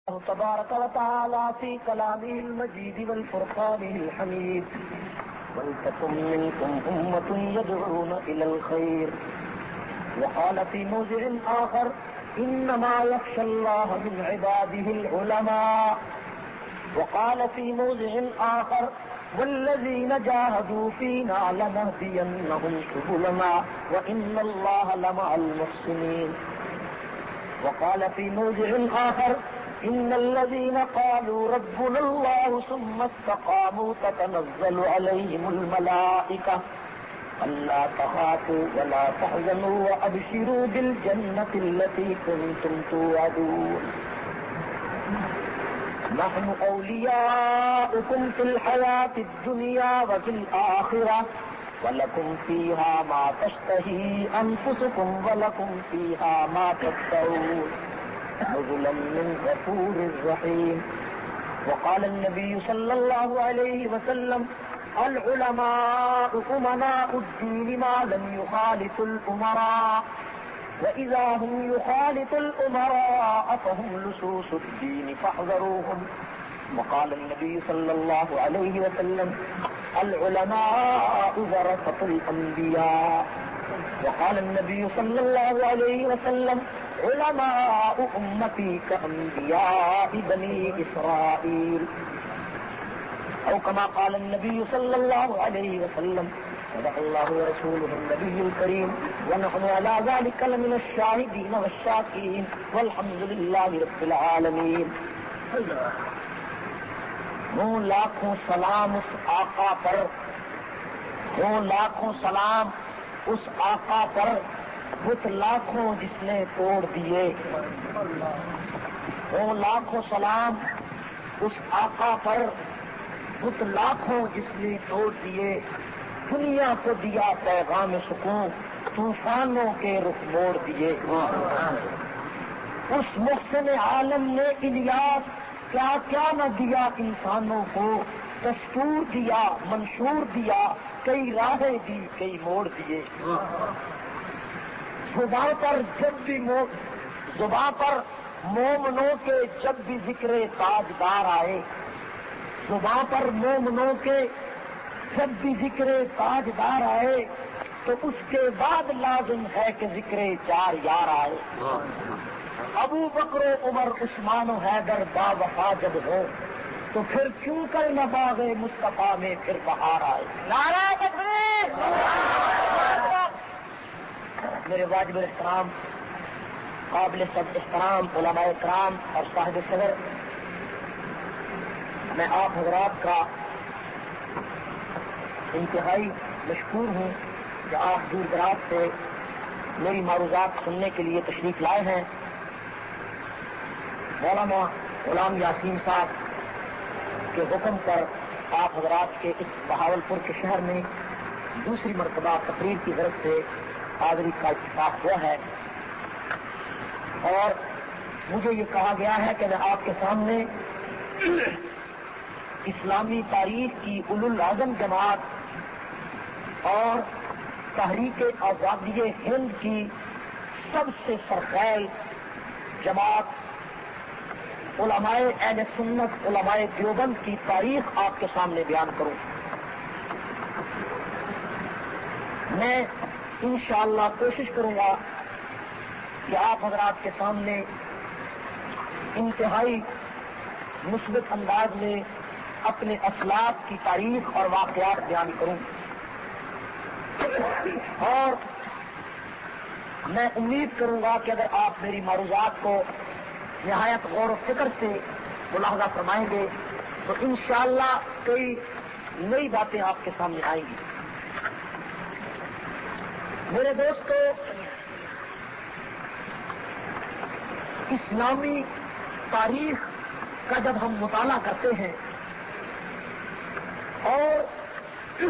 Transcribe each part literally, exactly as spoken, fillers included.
تبارك وتعالى في كلامه المجيد والفرقانه الحميد ولتكن منكم أمة يدعون إلى الخير. وقال في موضع آخر إنما يخشى الله من عباده العلماء. وقال في موضع آخر والذين جاهدوا فينا لنهدينهم سبلنا وإن الله لمع المحسنين. وقال في موضع آخر إن الذين قالوا ربنا الله ثم استقاموا تتنزل عليهم الملائكة ألا تخافوا ولا تحزنوا وأبشروا بالجنة التي كنتم توعدون. نحن أولياؤكم في الحياة الدنيا وفي الآخرة ولكم فيها ما تشتهي أنفسكم ولكم فيها ما تدعون نزلا من غفور رحيم. وقال النبي صلى الله عليه وسلم العلماء أمناء الدين ما لم يخالطوا الأمراء وإذا هم يخالطوا الأمراء فهم لصوص الدين فاحذروهم. وقال النبي صلى الله عليه وسلم العلماء ورثة الأنبياء. وقال النبي صلى الله عليه وسلم علماء أمتي كأنبياء بني إسرائيل أو كما قال النبي صلى الله عليه وسلم صدق الله ورسوله النبي الكريم ونحن على ذلك لمن الشاهدين والشاكرين والحمد لله رب العالمین. ہوں لاکھوں سلام اس آقا پر، ہوں لاکھوں سلام اس آقا پر بت لاکھوں جس نے توڑ دیے. ہوں لاکھوں سلام اس آقا پر بت لاکھوں جس نے توڑ دیے. دنیا کو دیا پیغام سکون طوفانوں کے رخ موڑ دیے. اس محسن عالم نے الیاس کیا کیا نہ دیا انسانوں کو، دستور دیا منشور دیا کئی راہیں دی کئی موڑ دیے. زباں پر جب بھی زباں پر مومنوں کے جب بھی ذکر تاجدار آئے، زباں پر مومنوں کے جب بھی ذکر تاجدار آئے تو اس کے بعد لازم ہے کہ ذکر چار یار آئے. ابو بکر و عمر عثمان و حیدر با وفا جب ہو تو پھر کیوں کر نہ باغ مصطفیٰ میں پھر بہار آئے. نعرہ تکبیر. میرے واجب احترام قابل سب احترام علماء کرام اور صاحب صدر، میں آپ حضرات کا انتہائی مشکور ہوں کہ آپ دور دراز سے میری معروضات سننے کے لیے تشریف لائے ہیں. مولانا غلام یاسین صاحب کے حکم پر آپ حضرات کے اس بہاولپور کے شہر میں دوسری مرتبہ تقریر کی غرض سے حاضری کا اتفاق ہوا ہے، اور مجھے یہ کہا گیا ہے کہ میں آپ کے سامنے اسلامی تاریخ کی اولو العزم جماعت اور تحریک آزادی ہند کی سب سے سرخیل جماعت علماء اہل سنت علماء دیوبند کی تاریخ آپ کے سامنے بیان کروں. میں انشاءاللہ کوشش کروں گا کہ آپ حضرات کے سامنے انتہائی مثبت انداز میں اپنے اسلاف کی تاریخ اور واقعات بیان کروں، اور میں امید کروں گا کہ اگر آپ میری معروضات کو نہایت غور و فکر سے ملاحظہ فرمائیں گے تو انشاءاللہ کئی نئی باتیں آپ کے سامنے آئیں گی. میرے دوستو، اسلامی تاریخ کا جب ہم مطالعہ کرتے ہیں اور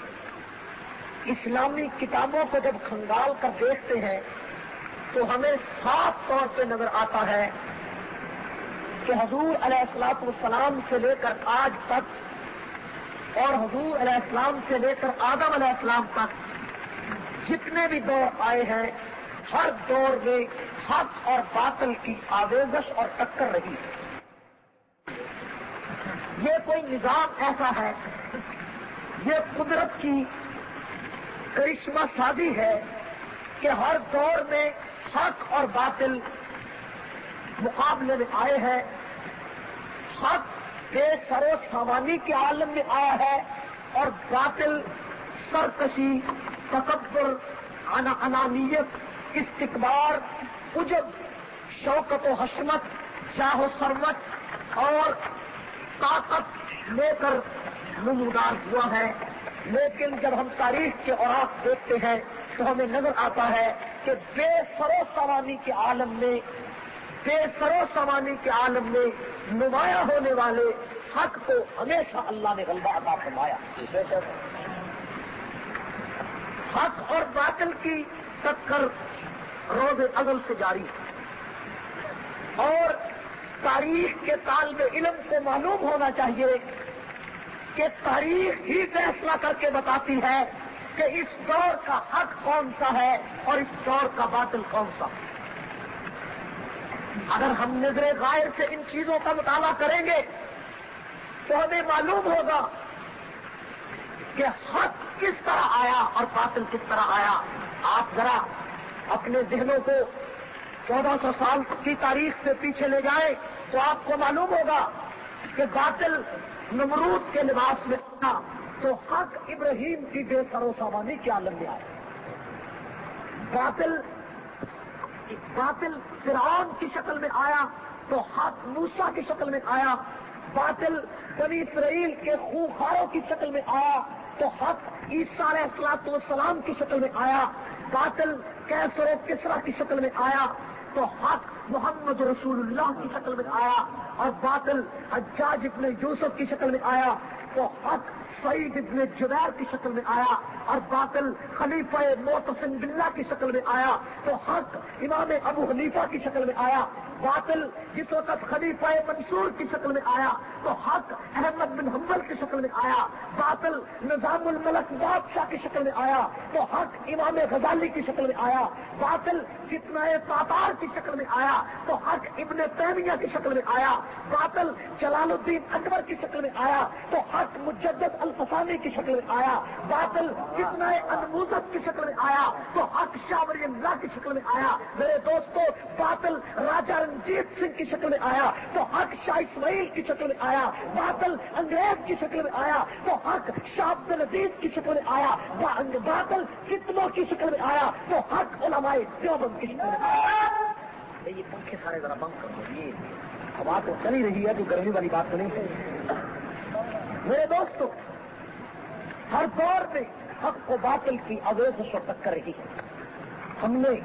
اسلامی کتابوں کو جب کھنگال کر دیکھتے ہیں تو ہمیں صاف طور پہ نظر آتا ہے کہ حضور علیہ الصلوۃ والسلام سے لے کر آج تک اور حضور علیہ السلام سے لے کر آدم علیہ السلام تک جتنے بھی دور آئے ہیں ہر دور میں حق اور باطل کی آویزش اور ٹکر رہی ہے. یہ کوئی نظام ایسا ہے، یہ قدرت کی کرشمہ سازی ہے کہ ہر دور میں حق اور باطل مقابلے میں آئے ہیں. حق بے سر و سامانی کے عالم میں آیا ہے اور باطل سرکشی، تکبر، انانیت، استکبار، عجب، شوکت و حشمت، جاہ و ثروت اور طاقت لے کر نمودار ہوا ہے. لیکن جب ہم تاریخ کے اوراق دیکھتے ہیں تو ہمیں نظر آتا ہے کہ بے سر و سامانی کے عالم میں بے سر و سامانی کے عالم میں نمایاں ہونے والے حق کو ہمیشہ اللہ نے غلبہ عطا فرمایا. حق اور باطل کی ٹکر روز ازل سے جاری ہے اور تاریخ کے طالب علم کو معلوم ہونا چاہیے کہ تاریخ ہی فیصلہ کر کے بتاتی ہے کہ اس دور کا حق کون سا ہے اور اس دور کا باطل کون سا. اگر ہم نظر غائب سے ان چیزوں کا مطالعہ کریں گے تو ہمیں معلوم ہوگا کہ حق کس طرح آیا اور باطل کس طرح آیا. آپ ذرا اپنے ذہنوں کو چودہ سو سال کی تاریخ سے پیچھے لے جائیں تو آپ کو معلوم ہوگا کہ باطل نمرود کے لباس میں تھا تو حق ابراہیم کی بے سر و سامانی کے عالم میں آیا. باطل باطل فرعون کی شکل میں آیا تو حق موسیٰ کی شکل میں آیا. باطل بنی اسرائیل کے خونخواروں کی شکل میں آیا تو حق عیسیٰ علیہ الصلوۃ والسلام کی شکل میں آیا. باطل کیسر و کسریٰ کی شکل میں آیا تو حق محمد رسول اللہ کی شکل میں آیا. اور باطل حجاج ابن یوسف کی شکل میں آیا تو حق سعید ابن جبیر کی شکل میں آیا. اور باطل خلیفہ معتصم باللہ کی شکل میں آیا تو حق امام ابو حنیفہ کی شکل میں آیا. باطل جس وقت خلیفہ منصور کی شکل میں آیا تو حق احمد بن حنبل کی شکل میں آیا. باطل نظام الملک بادشاہ کی شکل میں آیا تو حق امام غزالی کی شکل میں آیا. باطل فتنہ تاتار کی شکل میں آیا تو حق ابن تیمیہ کی شکل میں آیا. باطل جلال الدین اکبر کی شکل میں آیا تو حق مجدد الفسانی کی شکل میں آیا. باطل فتنہ انموذج کی شکل میں آیا تو حق شاہ ولی اللہ کی شکل میں آیا. میرے دوستو باطل راجہ رنجیت سنگھ کی شکل میں آیا تو حق شاہ اسماعیل کی شکل میں آیا. باطل انگریز کی شکل میں آیا تو حق شاہ عبد العزیز کی شکل میں آیا. باطل فتنوں کی شکل میں آیا تو حق علماء دیوبند کی شکل میں آیا. یہ پنکھے سارے ذرا بند کر دو، یہ ہوا تو چلی رہی ہے، تو گرمی والی بات تو نہیں ہے. میرے دوستو ہر دور میں حق کو باطل کی آویزش و ٹکر رہی ہے. ہم نے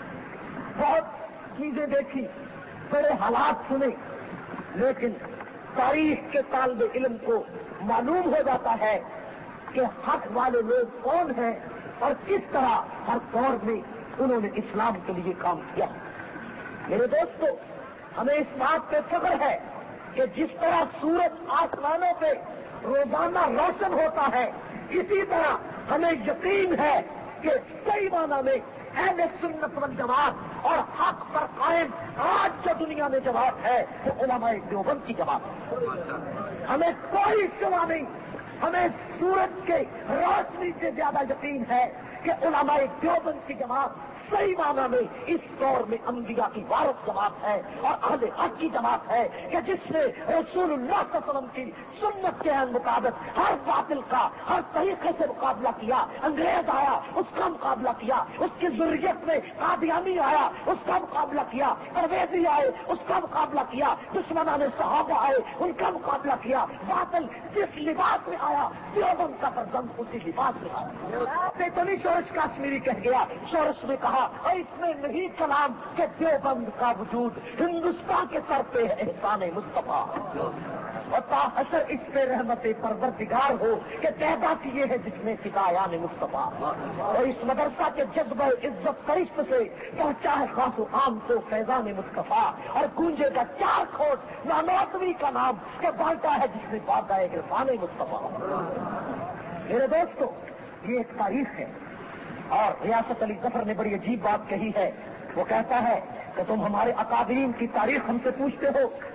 بہت چیزیں دیکھی، بڑے حالات سنے، لیکن تاریخ کے طالب علم کو معلوم ہو جاتا ہے کہ حق والے لوگ کون ہیں اور کس طرح ہر دور میں انہوں نے اسلام کے لیے کام کیا. میرے دوستو ہمیں اس بات پہ فخر ہے کہ جس طرح سورج آسمانوں پہ روزانہ روشن ہوتا ہے اسی طرح ہمیں یقین ہے کہ صحیح معنی میں اہل سنت والجماعت اور حق پر قائم آج جو دنیا میں جماعت ہے وہ علماء دیوبند کی جماعت ہے. ہمیں کوئی شبہ نہیں، ہمیں سورج کے روشنی سے زیادہ یقین ہے کہ علماء دیوبند کی جماعت صحیح معنی میں اس دور میں انبیاء کی وارث جماعت ہے اور اہل حق کی جماعت ہے کہ جس نے رسول اللہ صلی اللہ علیہ وسلم کی سنت کے مطابق ہر باطل کا ہر طریقے سے مقابلہ کیا. انگریز آیا اس کا مقابلہ کیا، اس کی ذریت میں قادیانی آیا اس کا مقابلہ کیا، پرویزی آئے اس کا مقابلہ کیا، دشمنان صحابہ آئے ان کا مقابلہ کیا. باطل جس لباس میں آیا دیوبند کا فرزند اسی لباس میں آیا. تو نہیں شورش کاشمیری کہہ گیا، شورش نے کہا اور اس میں نہیں کلام کہ دیوبند کا وجود ہندوستان کے سر پہ ہے احسان مصطفیٰ اور تاحشر اس پہ رحمت پروردگار ہو کہ پیدا کیے ہے جس نے فدایان مصطفیٰ. اور اس مدرسہ کے جذبہ عزت فرشت سے پہنچا ہے خاص و عام کو فیضان مصطفیٰ اور گونجے کا چار کھوٹ نانوتوی کا نام کہ بانٹا ہے جس نے بانٹا ہے عرفان مصطفیٰ. میرے دوستو یہ ایک تاریخ ہے اور ریاست علی ظفر نے بڑی عجیب بات کہی ہے. وہ کہتا ہے کہ تم ہمارے اکابرین کی تاریخ ہم سے پوچھتے ہو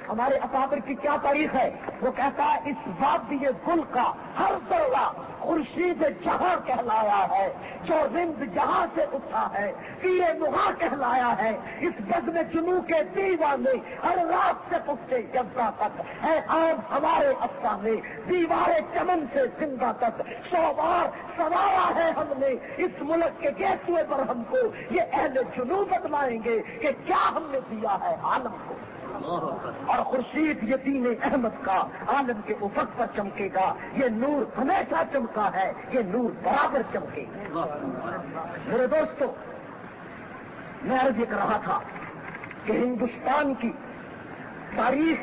ہمارے اکابر کی کیا تاریخ ہے؟ وہ کہتا ہے اس وادی گل کا ہر ذرہ خورشید جہاں کہلایا ہے، جو رند جہاں سے اٹھا ہے پیرے نہا کہلایا ہے، اس بزم جنو کے دیوانے ہر رات سے پکتے جذبہ تک ہے آج ہمارے افسانے دیوارے چمن سے زندہ تک سو بار سوارا ہے ہم نے اس ملک کے گیسوے پر ہم کو، یہ اہل جنو بتلائیں گے کہ کیا ہم نے دیا ہے عالم کو۔ اور خورشید یتیم احمد کا عالم کے افق پر چمکے گا، یہ نور ہمیشہ چمکا ہے، یہ نور برابر چمکے گا۔ میرے دوستو، میں عرض یہ کر رہا تھا کہ ہندوستان کی تاریخ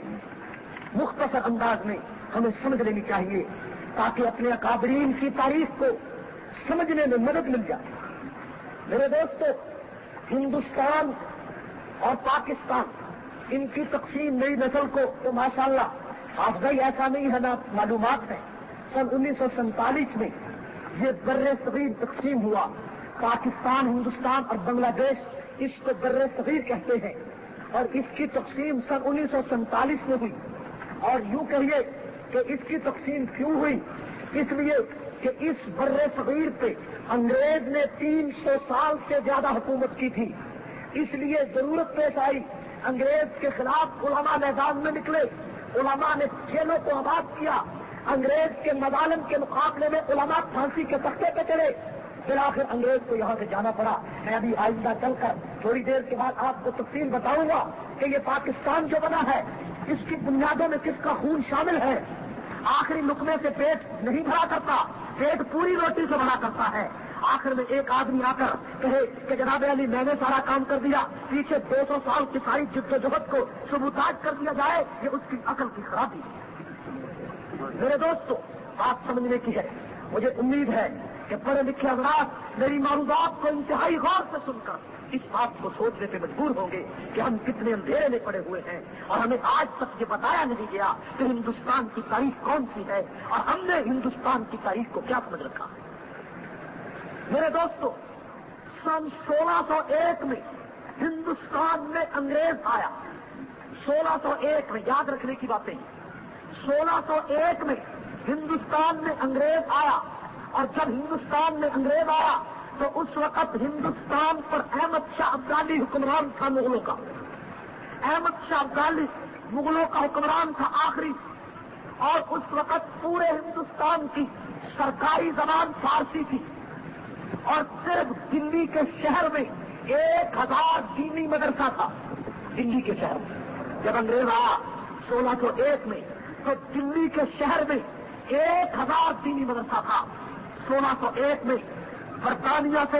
مختصر انداز میں ہمیں سمجھ لینی چاہیے تاکہ اپنے اکابرین کی تاریخ کو سمجھنے میں مدد مل جائے۔ میرے دوستو، ہندوستان اور پاکستان ان کی تقسیم نئی نسل کو تو ماشاءاللہ حافظہ ہی ایسا نہیں ہے، نہ معلومات ہے۔ سن انیس سو سینتالیس میں یہ بر صغیر تقسیم ہوا، پاکستان، ہندوستان اور بنگلہ دیش اس کو بر صغیر کہتے ہیں، اور اس کی تقسیم سن انیس سو سینتالیس میں ہوئی۔ اور یوں کہیے کہ اس کی تقسیم کیوں ہوئی؟ اس لیے کہ اس بر صغیر پہ انگریز نے تین سو سال سے زیادہ حکومت کی تھی، اس لیے ضرورت پیش آئی، انگریز کے خلاف علماء میدان میں نکلے، علماء نے جیلوں کو آباد کیا، انگریز کے مظالم کے مقابلے میں علماء پھانسی کے تختے پہ چڑھے، پھر آخر انگریز کو یہاں سے جانا پڑا۔ میں ابھی آئندہ چل کر تھوڑی دیر کے بعد آپ کو تفصیل بتاؤں گا کہ یہ پاکستان جو بنا ہے اس کی بنیادوں میں کس کا خون شامل ہے۔ آخری لقمے سے پیٹ نہیں بھرا کرتا، پیٹ پوری روٹی سے بھرا کرتا ہے۔ آخر میں ایک آدمی آ کر کہے کہ جناب علی میں نے سارا کام کر دیا، پیچھے دو سو سال کی ساری جد و جہد کو سبوتاج کر دیا جائے، یہ اس کی عقل کی خرابی ہے۔ میرے دوستو، بات سمجھنے کی ہے۔ مجھے امید ہے کہ پڑھے لکھے حضرات میری معروضات کو انتہائی غور سے سن کر اس بات کو سوچنے پہ مجبور ہوں گے کہ ہم کتنے اندھیرے میں پڑے ہوئے ہیں، اور ہمیں آج تک یہ بتایا نہیں گیا کہ ہندوستان کی تاریخ کون سی ہے، اور ہم نے ہندوستان کی تاریخ کو کیا سمجھ رکھا ہے۔ میرے دوستو، سن سولہ سو ایک میں ہندوستان میں انگریز آیا، سولہ سو ایک میں، یاد رکھنے کی باتیں، سولہ سو ایک میں ہندوستان میں انگریز آیا، اور جب ہندوستان میں انگریز آیا تو اس وقت ہندوستان پر احمد شاہ ابدالی حکمران تھا، مغلوں کا۔ احمد شاہ ابدالی مغلوں کا حکمران تھا آخری، اور اس وقت پورے ہندوستان کی سرکاری زبان فارسی تھی، اور صرف دلی کے شہر میں ایک ہزار دینی مدرسہ تھا۔ دلی کے شہر میں جب انگریز آیا سولہ سو ایک میں تو دلی کے شہر میں ایک ہزار دینی مدرسہ تھا۔ سولہ سو ایک میں برطانیہ سے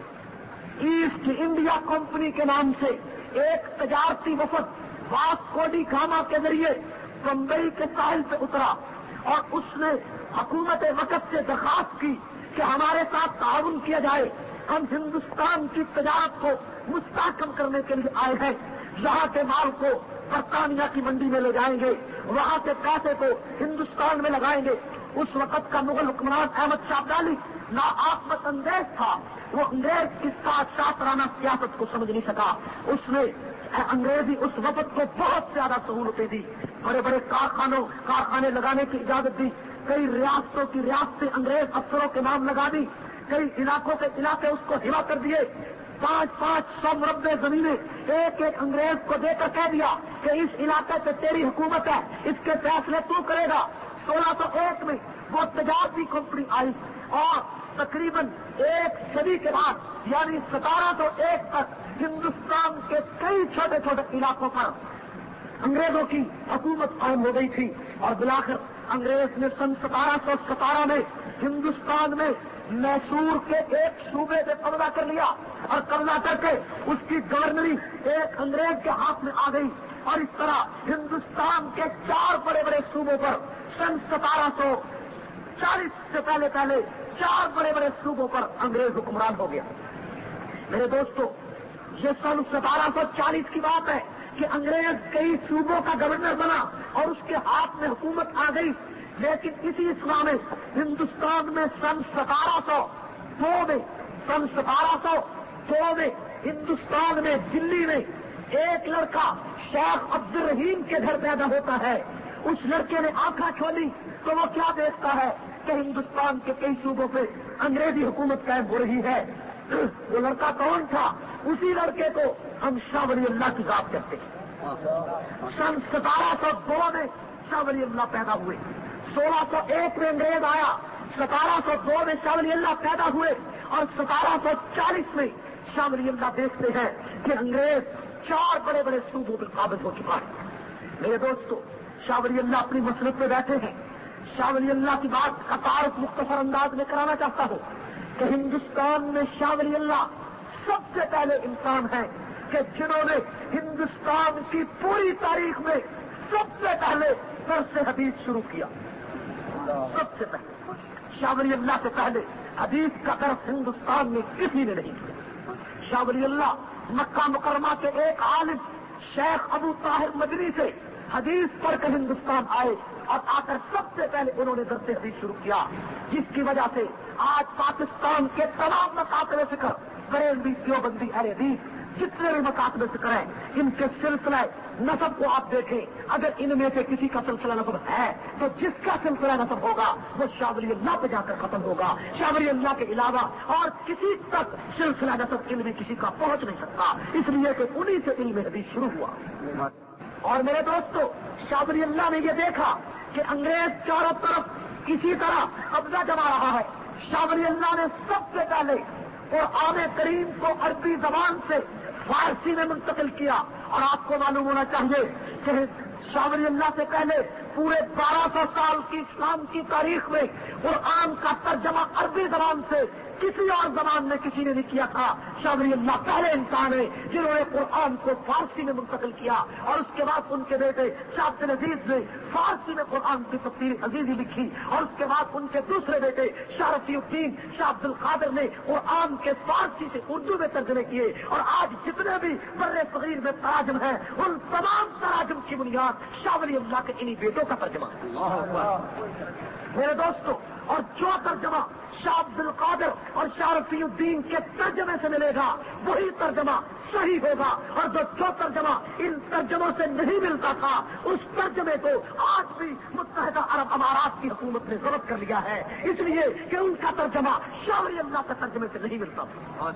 ایسٹ انڈیا کمپنی کے نام سے ایک تجارتی وفد واسکو ڈی گاما کے ذریعے بمبئی کے ساحل پہ اترا، اور اس نے حکومت وقت سے درخواست کی کہ ہمارے ساتھ تعاون کیا جائے، ہم ہندوستان کی تجارت کو مستحکم کرنے کے لیے آئے ہیں، یہاں کے مال کو برطانیہ کی منڈی میں لے جائیں گے، وہاں کے پیسے کو ہندوستان میں لگائیں گے۔ اس وقت کا مغل حکمران احمد شاہ ابدالی ناآفت اندیش تھا، وہ انگریز کی ساتھ شاطرانہ سیاست کو سمجھ نہیں سکا۔ اس نے انگریزی اس وقت کو بہت زیادہ سہولتیں دی، بڑے بڑے کارخانوں کارخانے لگانے کی اجازت دی، کئی ریاستوں کی ریاستیں انگریز افسروں کے نام لگا دی، کئی علاقوں کے علاقے اس کو ہوا کر دیے، پانچ پانچ سو مربع زمینیں ایک ایک انگریز کو دے کر کہہ دیا کہ اس علاقے پہ تیری حکومت ہے، اس کے فیصلے تو کرے گا۔ سولہ سو ایک میں وہ تجارتی کمپنی آئی، اور تقریباً ایک صدی کے بعد یعنی ستارہ سو ایک تک ہندوستان کے کئی چھوٹے چھوٹے علاقوں پر انگریزوں کی حکومت قائم ہو گئی تھی، اور بلاخر انگریز نے سن ستارہ سو ستارہ میں ہندوستان میں میسور کے ایک صوبے پہ قبضہ کر لیا، اور قبضہ کر کے اس کی گورنری ایک انگریز کے ہاتھ میں آ گئی، اور اس طرح ہندوستان کے چار بڑے بڑے صوبوں پر سن ستارہ سو چالیس سے پہلے پہلے چار بڑے بڑے صوبوں پر انگریز حکمران ہو گیا۔ میرے دوستو، یہ سن ستارہ سو چالیس کی بات ہے کہ انگریز کئی صوبوں کا گورنر بنا اور اس کے ہاتھ میں حکومت آ گئی، لیکن اسی اسلام میں ہندوستان میں سن ستارہ سو دو میں سن ستارہ سو دو میں ہندوستان میں دلی میں ایک لڑکا شیخ عبد الرحیم کے گھر پیدا ہوتا ہے. اس لڑکے نے آنکھیں کھولی تو وہ کیا دیکھتا ہے کہ ہندوستان کے کئی صوبوں پہ انگریزی حکومت قائم ہو رہی ہے. وہ لڑکا کون تھا؟ اسی لڑکے کو ہم شاہ ولی اللہ کی ذات کہتے ہیں. سن ستارہ سو دو میں شاہ ولی اللہ پیدا ہوئے. سولہ سو ایک میں انگریز آیا. ستارہ سو دو میں شاہ ولی اللہ پیدا ہوئے اور ستارہ سو چالیس میں شاہ ولی اللہ دیکھتے ہیں کہ انگریز چار بڑے بڑے صوبوں پر قابض ہو چکا ہے. میرے دوستو، شاہ ولی اللہ اپنی مسلط پہ بیٹھے ہیں. شاہ ولی اللہ کی بات کا تعارف مختصر انداز میں کرانا چاہتا ہوں کہ ہندوستان میں شاہ ولی اللہ سب سے پہلے انسان ہیں کہ جنہوں نے ہندوستان کی پوری تاریخ میں سب سے پہلے درس حدیث شروع کیا. سب سے پہلے شاہ ولی اللہ سے پہلے حدیث کا درس ہندوستان میں کسی نے نہیں کیا. شاہ ولی اللہ مکہ مکرمہ کے ایک عالم شیخ ابو طاہر مدنی سے حدیث پڑھ کر ہندوستان آئے اور آ کر سب سے پہلے انہوں نے درس حدیث شروع کیا، جس کی وجہ سے آج پاکستان کے تمام مکاتب فکر بریلوی دیوبندی اہل حدیث جتنے بھی مکاتب فکر ہیں، ان کے سلسلہ نسب کو آپ دیکھیں. اگر ان میں سے کسی کا سلسلہ نسب ہے تو جس کا سلسلہ نسب ہوگا وہ شاہ ولی اللہ پہ جا کر ختم ہوگا. شاہ ولی اللہ کے علاوہ اور کسی تک سلسلہ نسب علم کسی کا پہنچ نہیں سکتا، اس لیے کہ انہی سے علم حدیث شروع ہوا. اور میرے دوستو، شاہ ولی اللہ نے یہ دیکھا کہ انگریز چاروں طرف اسی طرح قبضہ جما رہا ہے. شاہ ولی اللہ نے سب سے پہلے قرآن کریم کو عربی زبان سے فارسی میں منتقل کیا. اور آپ کو معلوم ہونا چاہیے کہ شاہ ولی اللہ سے پہلے پورے بارہ سو سال کی اسلام کی تاریخ میں قرآن کا ترجمہ عربی زبان سے کسی اور زبان میں کسی نے نہیں کیا تھا. شاہ ولی اللہ پہلے انسان ہے جنہوں نے قرآن کو فارسی میں منتقل کیا اور اس کے بعد ان کے بیٹے شاہ عبد العزیز نے فارسی میں قرآن کی تفسیر عزیزی لکھی اور اس کے بعد ان کے دوسرے بیٹے شاہ رفیع الدین شاہ عبد القادر نے قرآن کے فارسی سے اردو میں ترجمے کیے. اور آج جتنے بھی بر صغیر میں تراجم ہیں ان تمام تراجم کی بنیاد شاہ ولی اللہ کے انہی بیٹوں کا ترجمہ ہے. میرے دوستو، اور جو ترجمہ شاہ عبد القادر اور شاہ رفیع الدین کے ترجمے سے ملے گا وہی ترجمہ صحیح ہوگا. اور جو جو ترجمہ ان ترجموں سے نہیں ملتا تھا اس ترجمے کو آج بھی متحدہ عرب امارات کی حکومت نے ضبط کر لیا ہے، اس لیے کہ ان کا ترجمہ شاہ ولی اللہ کے ترجمے سے نہیں ملتا تھا.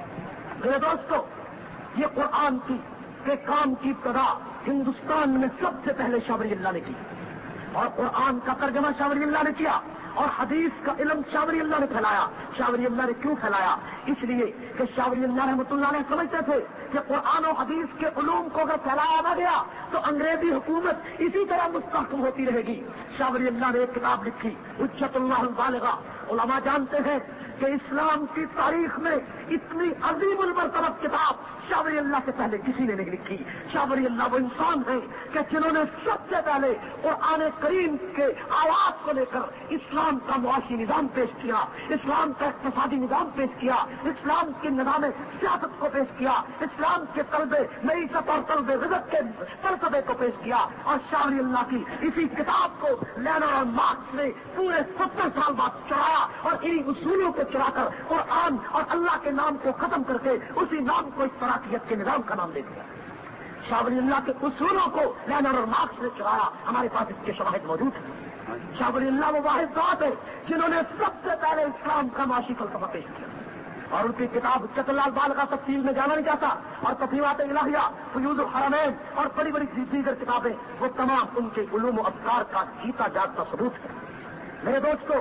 میرے دوستو، یہ قرآن کی کے کام کی ابتدا ہندوستان میں سب سے پہلے شاہ ولی اللہ نے کی اور قرآن کا ترجمہ شاہ ولی اللہ نے کیا اور حدیث کا علم شاہ ولی اللہ نے پھیلایا. شاہ ولی اللہ نے کیوں پھیلایا؟ اس لیے کہ شاہ ولی اللہ رحمۃ اللہ نے سمجھتے تھے کہ قرآن و حدیث کے علوم کو اگر پھیلایا نہ گیا تو انگریزی حکومت اسی طرح مستحکم ہوتی رہے گی. شاہ ولی اللہ نے ایک کتاب لکھی حجت اللہ البالغہ. علماء جانتے ہیں کہ اسلام کی تاریخ میں اتنی عظیم المرتبہ کتاب شاہ ولی اللہ سے پہلے کسی نے نہیں لکھی. شاہ ولی اللہ وہ انسان ہیں کہ جنہوں نے سب سے پہلے قرآن کریم کے آیات کو لے کر اسلام کا معاشی نظام پیش کیا، اسلام کا اقتصادی نظام پیش کیا، اسلام کے نظام سیاست کو پیش کیا، اسلام کے طلب معیشت اور طلب رزق کے فلسفے کو پیش کیا. اور شاہ ولی اللہ کی اسی کتاب کو لینر اور مارکس نے پورے ستر سال بعد چڑھایا اور انہی اصولوں کو چڑھا کر قرآن اور اللہ کے نام کو ختم کر کے اسی نام کو اس فراقیت کے نظام کا نام دے دیا. شاہ ولی اللہ کے اصولوں کو لینر اور مارکس نے چڑھایا. ہمارے پاس اس کے شواہد موجود ہیں. شاہ ولی اللہ وہ واحد ذات ہے جنہوں نے سب سے پہلے اسلام کا معاشی فلسفہ پیش کیا اور ان کی کتاب حجت اللہ البالغہ تفصیل میں جانا نہیں چاہتا اور تفہیمات الہیہ، فیوض الحرمین اور بڑی بڑی دیگر کتابیں وہ تمام ان کے علوم و افکار کا جیتا جاگتا ثبوت ہے. میرے دوستو،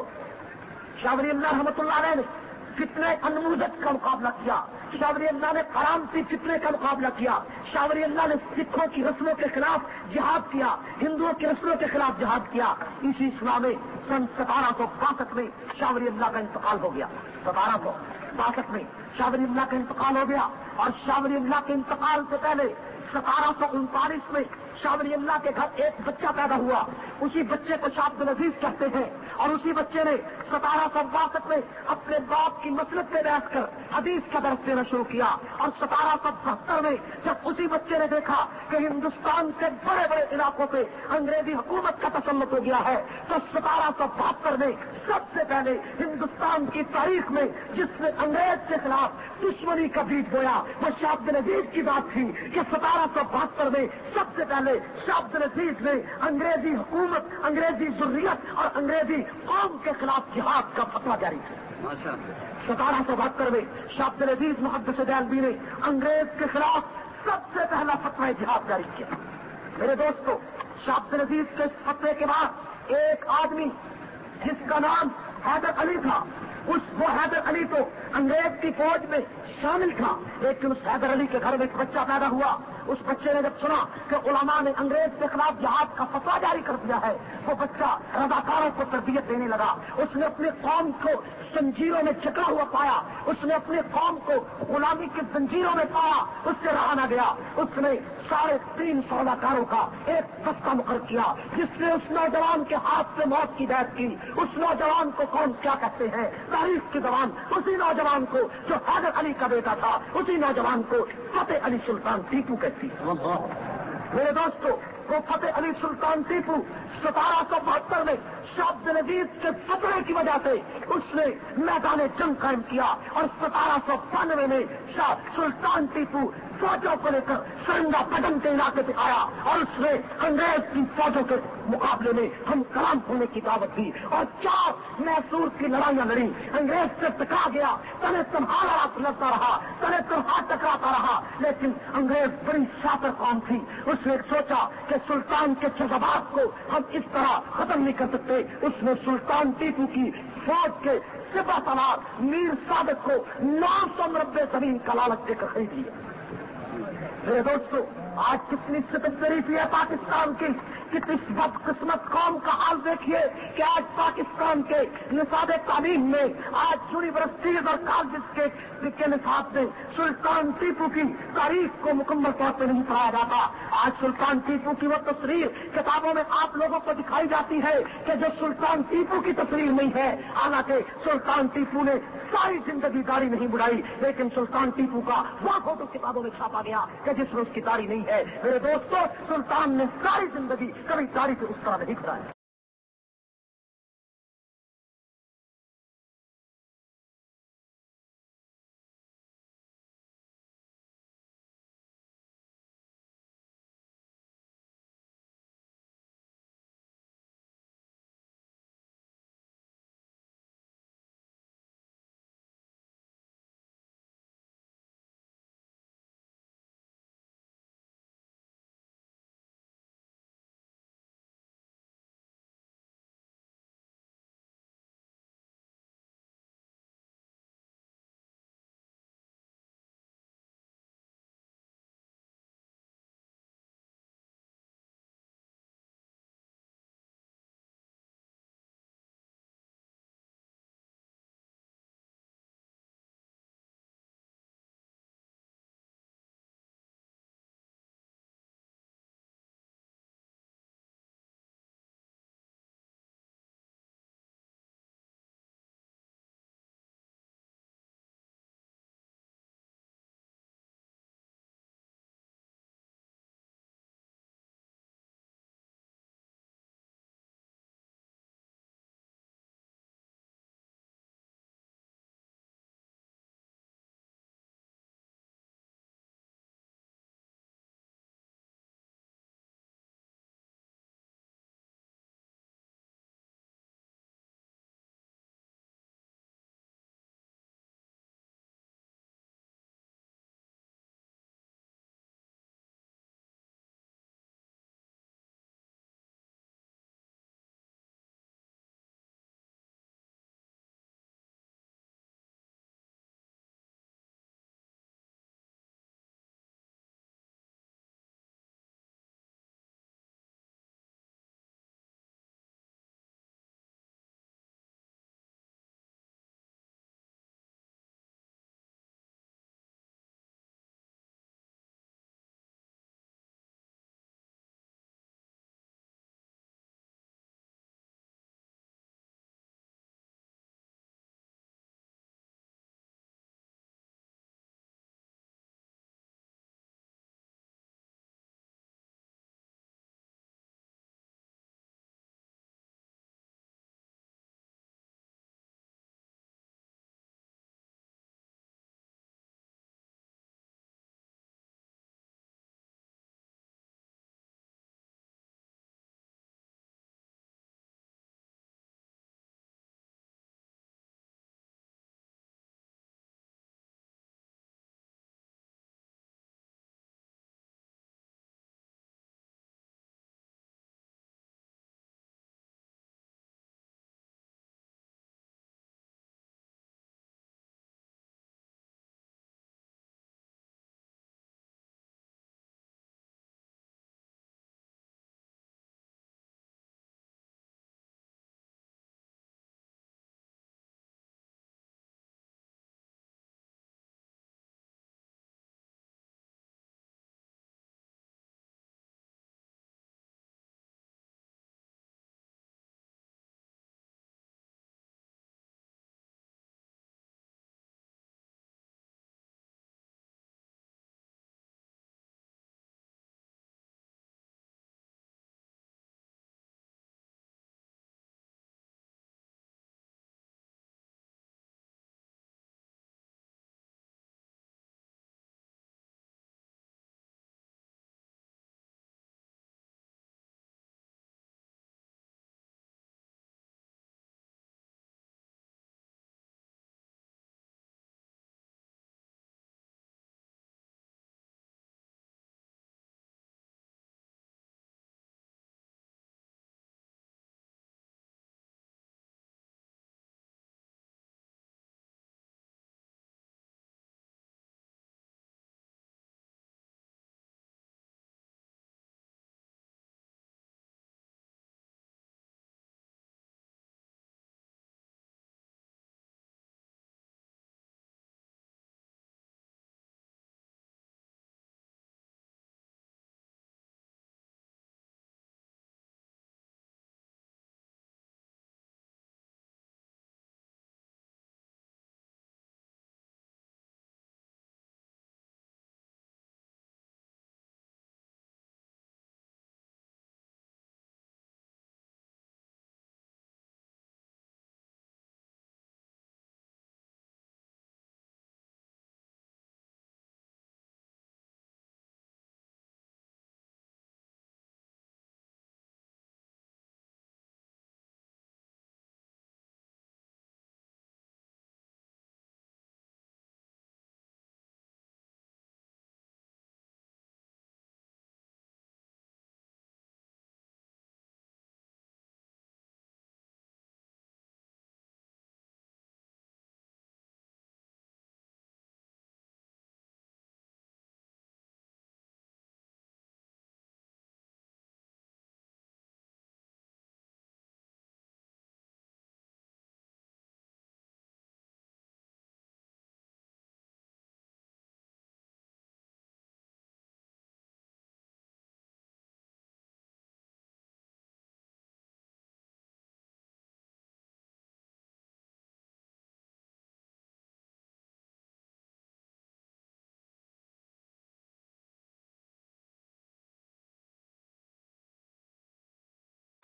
شاہ ولی اللہ رحمۃ اللہ علیہ نے فتنہ انموذج کا مقابلہ کیا. شاہ ولی اللہ نے کرامتی فتنے کا مقابلہ کیا. شاہ ولی اللہ نے سکھوں کی رسموں کے خلاف جہاد کیا، ہندوؤں کی رسموں کے خلاف جہاد کیا. اسی اسلام میں سن ستارہ سو باسٹھ میں شاہ ولی اللہ کا انتقال ہو گیا. ستارہ سو باسٹھ میں شاہ ولی اللہ کا انتقال ہو گیا اور شاہ ولی اللہ کے انتقال سے پہلے ستارہ سو انتالیس میں شاہ ولی اللہ کے گھر ایک بچہ پیدا ہوا. اسی بچے کو شاہ عبد العزیز کہتے ہیں، اور اسی بچے نے ستارہ سو باسٹھ میں اپنے باپ کی مسلک پہ بیٹھ کر حدیث کا درس دینا شروع کیا، اور ستارہ سو بہتر میں جب اسی بچے نے دیکھا کہ ہندوستان کے بڑے بڑے علاقوں پہ انگریزی حکومت کا تسلط ہو گیا ہے، تو ستارہ سو بہتر میں سب سے پہلے ہندوستان کی تاریخ میں جس نے انگریز کے خلاف دشمنی کا بیج بویا وہ شاہ عبد العزیز کی بات تھی کہ ستارہ سو بہتر میں سب سے پہلے شاہ عبد العزیز نے انگریزی حکومت، انگریزی ضروریت اور انگریزی قوم کے خلاف جہاد کا فتویٰ جاری کیا۔ ستارہ سو بہتر میں شاہ عبد العزیز محدث دہلوی نے انگریز کے خلاف سب سے پہلا فتویٰ جہاد جاری کیا۔ میرے دوستو، شاہ عبد العزیز کے فتوے کے بعد ایک آدمی جس کا نام حیدر علی تھا، اس وہ حیدر علی تو انگریز کی فوج میں شامل تھا، لیکن اس حیدر علی کے گھر میں ایک بچہ پیدا ہوا۔ اس بچے نے جب سنا کہ علماء نے انگریز کے خلاف جہاد کا فتویٰ جاری کر دیا ہے، وہ بچہ رضاکاروں کو تربیت دینے لگا۔ اس نے اپنے قوم کو زنجیروں میں جکڑا ہوا پایا، اس نے اپنے قوم کو غلامی کی زنجیروں میں پایا، اس سے رہا نہ گیا۔ اس نے ساڑھے تین سو اداکاروں کا ایک دستہ مقرر کیا جس نے اس نوجوان کے ہاتھ سے موت کی بیعت کی۔ اس نوجوان کو کون کیا کہتے ہیں تاریخ کے دوران؟ اسی نوجوان کو جو حیدر علی کا بیٹا تھا، اسی نوجوان کو فتح علی سلطان ٹیپو کہتی ہے۔ میرے دوستو، وہ فتح علی سلطان ٹیپو ستارہ سو بہتر میں شاہ عبد العزیز کے فتوے کی وجہ سے اس نے میدان جنگ قائم کیا، اور ستارہ سو بانوے میں شاہ سلطان ٹیپو فوجوں کو لے کر سرنگا پٹن کے علاقے پہ آیا، اور اس نے انگریز کی فوجوں کے مقابلے میں ہم کلام ہونے کی دعوت دی، اور چار میسور کی لڑائیاں لڑی۔ انگریز سے ٹکرا گیا، تنے تنہا لڑتا رہا، تنے تنہا ٹکراتا رہا، لیکن انگریز بڑی شاطر قوم تھی۔ اس نے سوچا کہ سلطان کے جذبات کو ہم اس طرح ختم نہیں کر سکتے۔ اس نے سلطان ٹیپو کی فوج کے سپہ سالار میر صادق کو نو سو مربع زمین کا لالچ دے کر خرید لیا۔ میرے دوستو، آج کتنی ستم شریفی ہے پاکستان کی، کتنی بدقسمت قوم کا حال دیکھیے کہ آج پاکستان کے نصاب تعلیم میں، آج یونیورسٹیز اور کالجز کے کے نصاب میں سلطان ٹیپو کی تاریخ کو مکمل طور پہ نہیں پڑھایا جاتا۔ آج سلطان ٹیپو کی وہ تصویر کتابوں میں آپ لوگوں کو دکھائی جاتی ہے کہ جو سلطان ٹیپو کی تصویر نہیں ہے، حالانکہ سلطان ٹیپو نے ساری زندگی داڑھی نہیں بڑھائی، لیکن سلطان ٹیپو کا وہ فوٹو کتابوں میں چھاپا گیا کہ جس میں اس کی داڑھی نہیں ہے۔ میرے دوستو، سلطان نے ساری زندگی کبھی داڑھی پہ اس طرح نہیں بڑھائی۔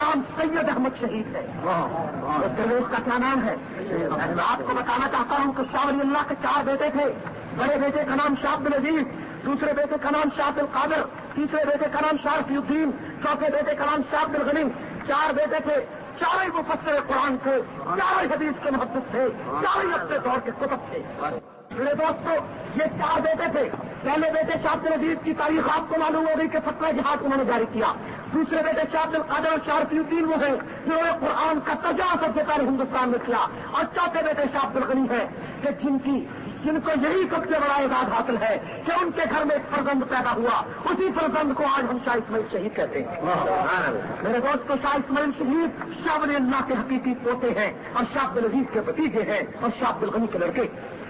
نام سید احمد شہید ہے. درویش کا کیا نام ہے؟ میں آپ کو بتانا چاہتا ہوں کہ شاہ ولی اللہ کے چار بیٹے تھے. بڑے بیٹے کا نام شاہ عبد العزیز، دوسرے بیٹے کا نام شاہ عبد القادر، تیسرے بیٹے کا نام شاہ رفیع الدین، چوتھے بیٹے کا نام شاہ عبد الغنی. چار بیٹے تھے، چاروں ہی مفسر قرآن تھے، چاروں حدیث کے محدث تھے، چاروں اپنے دور کے کتب تھے. میرے دوستو یہ چار بیٹے تھے. پہلے بیٹے شاہ عبد العزیز کی تاریخ آپ کو معلوم ہو گئی کہ فتویٰ جہاد انہوں نے جاری کیا. دوسرے بیٹے شاہ عبد القادر اور شاہ رفیع الدین وہ ہیں جنہوں نے قرآن کا ترجمہ سب سے پہلے ہندوستان میں کیا. اور چوتھے بیٹے شاہ عبد الغنی ہیں کہ جن کی جن کو یہی سب سے بڑا اعزاز حاصل ہے کہ ان کے گھر میں ایک فرزند پیدا ہوا. اسی فرزند کو آج ہم شاہ اسماعیل شہید کہتے ہیں. میرے دوستو شاہ اسماعیل شہید شاہ ولی اللہ کے حقیقی پوتے ہیں اور شاہ عبد العزیز کے بھتیجے ہیں اور شاہ عبد الغنی کے لڑکے.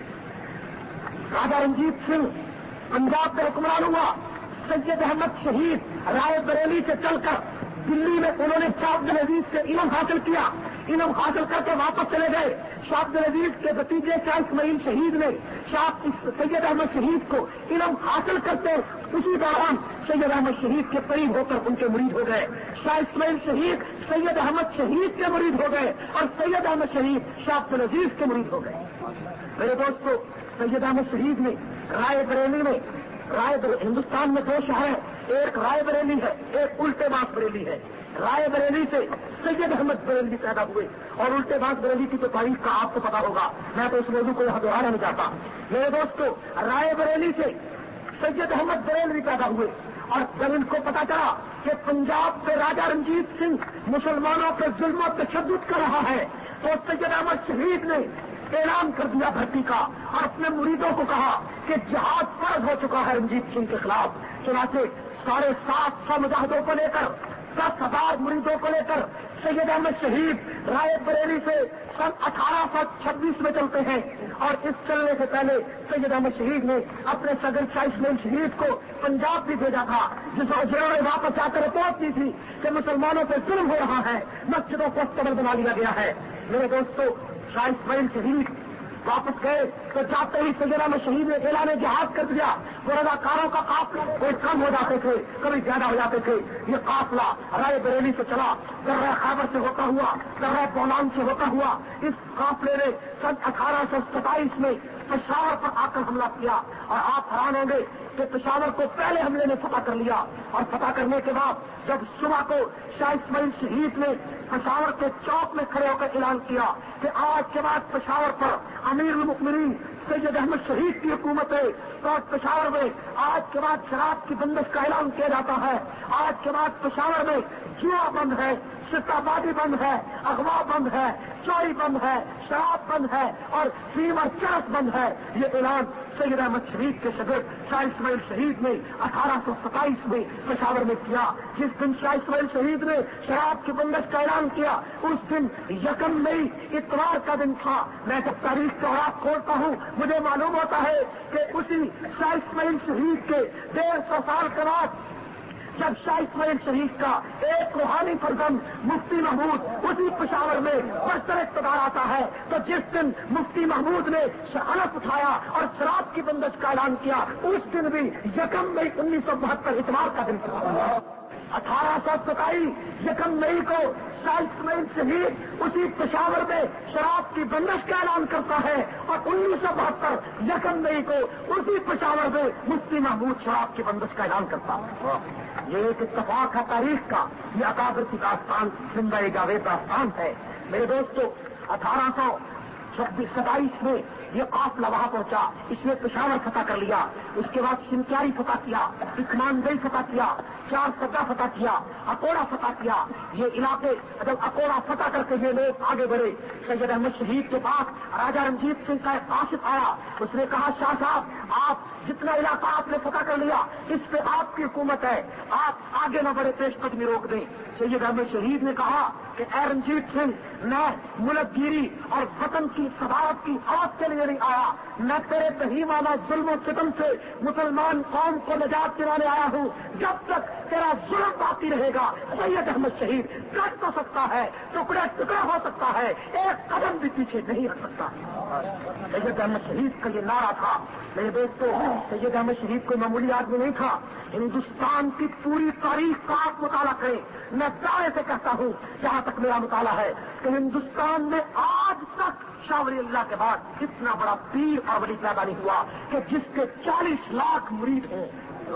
راجا رنجیت سنگھ پنجاب کا حکمران ہوا. سید احمد شہید رائے بریلی سے چل کر دلی میں انہوں نے شاہ عبد العزیز سے علم حاصل کیا. علم حاصل کر کے واپس چلے گئے. شاہ عبد العزیز کے بھتیجے شاہ اسماعیل شہید نے شاہ سید احمد شہید کو علم حاصل کرتے اسی دوران سید احمد شہید کے قریب ہو کر ان کے مرید ہو گئے. شاہ اسماعیل شہید سید احمد شہید کے مرید ہو گئے اور سید احمد شہید شاہ عبد العزیز کے مرید ہو گئے. میرے دوستو سید احمد شہید نے رائے بریلی میں رائے ہندوستان میں دو شہر ہیں، ایک رائے بریلی ہے، ایک الٹے باس بریلی ہے. رائے بریلی سے سید احمد بریلی پیدا ہوئے اور الٹے باس بریلی کی تو تاریخ کا آپ کو پتا ہوگا، میں تو اس موضوع کو یہاں دوہرانا نہیں چاہتا. میرے دوستو رائے بریلی سے سید احمد بریلی پیدا ہوئے اور جب ان کو پتا چلا کہ پنجاب سے راجا رنجیت سنگھ مسلمانوں کے ظلم و تشدد کر رہا ہے تو سید احمد شہید نے اعلان کر دیا بھرتی کا اور اپنے مریدوں کو کہا کہ جہاد فرض ہو چکا ہے رنجیت سنگھ کے خلاف. چنانچہ ساڑھے سات سو مجاہدوں کو لے کر دس ہزار مریدوں کو لے کر سید احمد شہید رائے بریلی سے سن اٹھارہ سو چھبیس میں چلتے ہیں. اور اس چلنے سے پہلے سید احمد شہید نے اپنے صدر شاہ اسماعیل شہید کو پنجاب بھی بھیجا تھا جس جنہوں نے واپس آ کر رپورٹ کی تھی کہ مسلمانوں پہ ظلم ہو رہا ہے، مسجدوں کو استبل بنا لیا گیا ہے. میرے دوستو شاہ اسماعیل شہید واپس گئے تو جاتے ہی سید احمد شہید نے اعلان جہاد کر دیا. وہ رضاکاروں کا قافلہ کوئی کم ہو جاتے تھے کبھی زیادہ ہو جاتے تھے. یہ قافلہ رائے بریلی سے چلا، درہ خیبر سے ہوتا ہوا، درہ بولان سے ہوتا ہوا. اس قافلے نے سن اٹھارہ سو ستائیس میں پشاور پر آ کر حملہ کیا اور آپ حیران ہوں گے کہ پشاور کو پہلے حملے نے فتح کر لیا. اور فتح کرنے کے بعد جب صبح کو شاہ اسماعیل شہید نے پشاور کے چوک میں کھڑے ہو کر اعلان کیا کہ آج کے بعد پشاور پر امیر المؤمنین سید احمد شہید کی حکومت ہے، تو پشاور میں آج کے بعد شراب کی بندش کا اعلان کیا جاتا ہے. آج کے بعد پشاور میں جوا بند ہے، ستابادی بند ہے، اغوا بند ہے، چوری بند ہے، شراب بند ہے اور فیم اور چرس بند ہے. یہ اعلان سید احمد شہید کے صدر شاہ اسماعیل شہید نے اٹھارہ سو ستائیس میں پشاور میں کیا. جس دن شاہ اسماعیل شہید نے شراب کی بندش کا اعلان کیا اس دن یکم مئی اتوار کا دن تھا. میں جب تاریخ کا رات کھولتا ہوں مجھے معلوم ہوتا ہے کہ اسی شاہ اسماعیل شہید کے ڈیڑھ سو سال کے بعد جب شاہ اسماعیل شہید کا ایک روحانی فرزند مفتی محمود اسی پشاور میں برتر اقتدار آتا ہے تو جس دن مفتی محمود نے حلف اٹھایا اور شراب کی بندش کا اعلان کیا اس دن بھی یکم مئی انیس سو بہتر اتوار کا دن تھا. اٹھارہ سو ستائیس یکم مئی کو شاہ اسماعیل شہید اسی پشاور میں شراب کی بندش کا اعلان کرتا ہے اور انیس سو بہتر یکم مئی کو اسی پشاور میں مفتی محمود شراب کی بندش کا اعلان کرتا ہے. یہ ایک اتفاق ہے تاریخ کا، یہ اکابر کی داستان زندہ جاوید داستان ہے. میرے دوستو اٹھارہ سو چھبیس ستائیس میں یہ قافلہ وہاں پہنچا، اس نے پشاور فتح کر لیا، اس کے بعد سنکیاری فتح کیا، اکماندئی فتح کیا، چار سدا فتح کیا، اکوڑا فتح کیا. یہ علاقے جب اکوڑا فتح کر کے یہ لوگ آگے بڑھے سید احمد شہید کے پاس راجا رنجیت سنگھ کا ایک قاصد آیا. اس نے کہا شاہ صاحب آپ جتنا علاقہ آپ نے فتح کر لیا اس پہ آپ کی حکومت ہے، آپ آگے نہ بڑھے، پیش قدمی روک دیں. سید احمد شہید نے کہا کہ اے رنجیت سنگھ میں ملک گیری اور وطن کی صدارت کی عوض کے لیے نہیں آیا، میں تیرے تہیمانہ ظلم و ستم سے مسلمان قوم کو نجات دلانے آیا ہوں. جب تک تیرا ظلم باقی رہے گا سید احمد شہید کٹ تو سکتا ہے، ٹکڑے ٹکڑے ہو سکتا ہے، ایک قدم بھی پیچھے نہیں ہٹ سکتا۔ سید احمد شہید کا یہ نعرہ تھا میرے دوستوں۔ سید احمد شہید کوئی معمولی آدمی نہیں تھا۔ ہندوستان کی پوری تاریخ کا آپ مطالعہ کریں، میں دعوے سے کہتا ہوں جہاں تک میرا مطالعہ ہے کہ ہندوستان میں آج تک شاہ ولی اللہ کے بعد اتنا بڑا پیر اور ولی پیدا نہیں ہوا کہ جس کے چالیس لاکھ مرید ہوں۔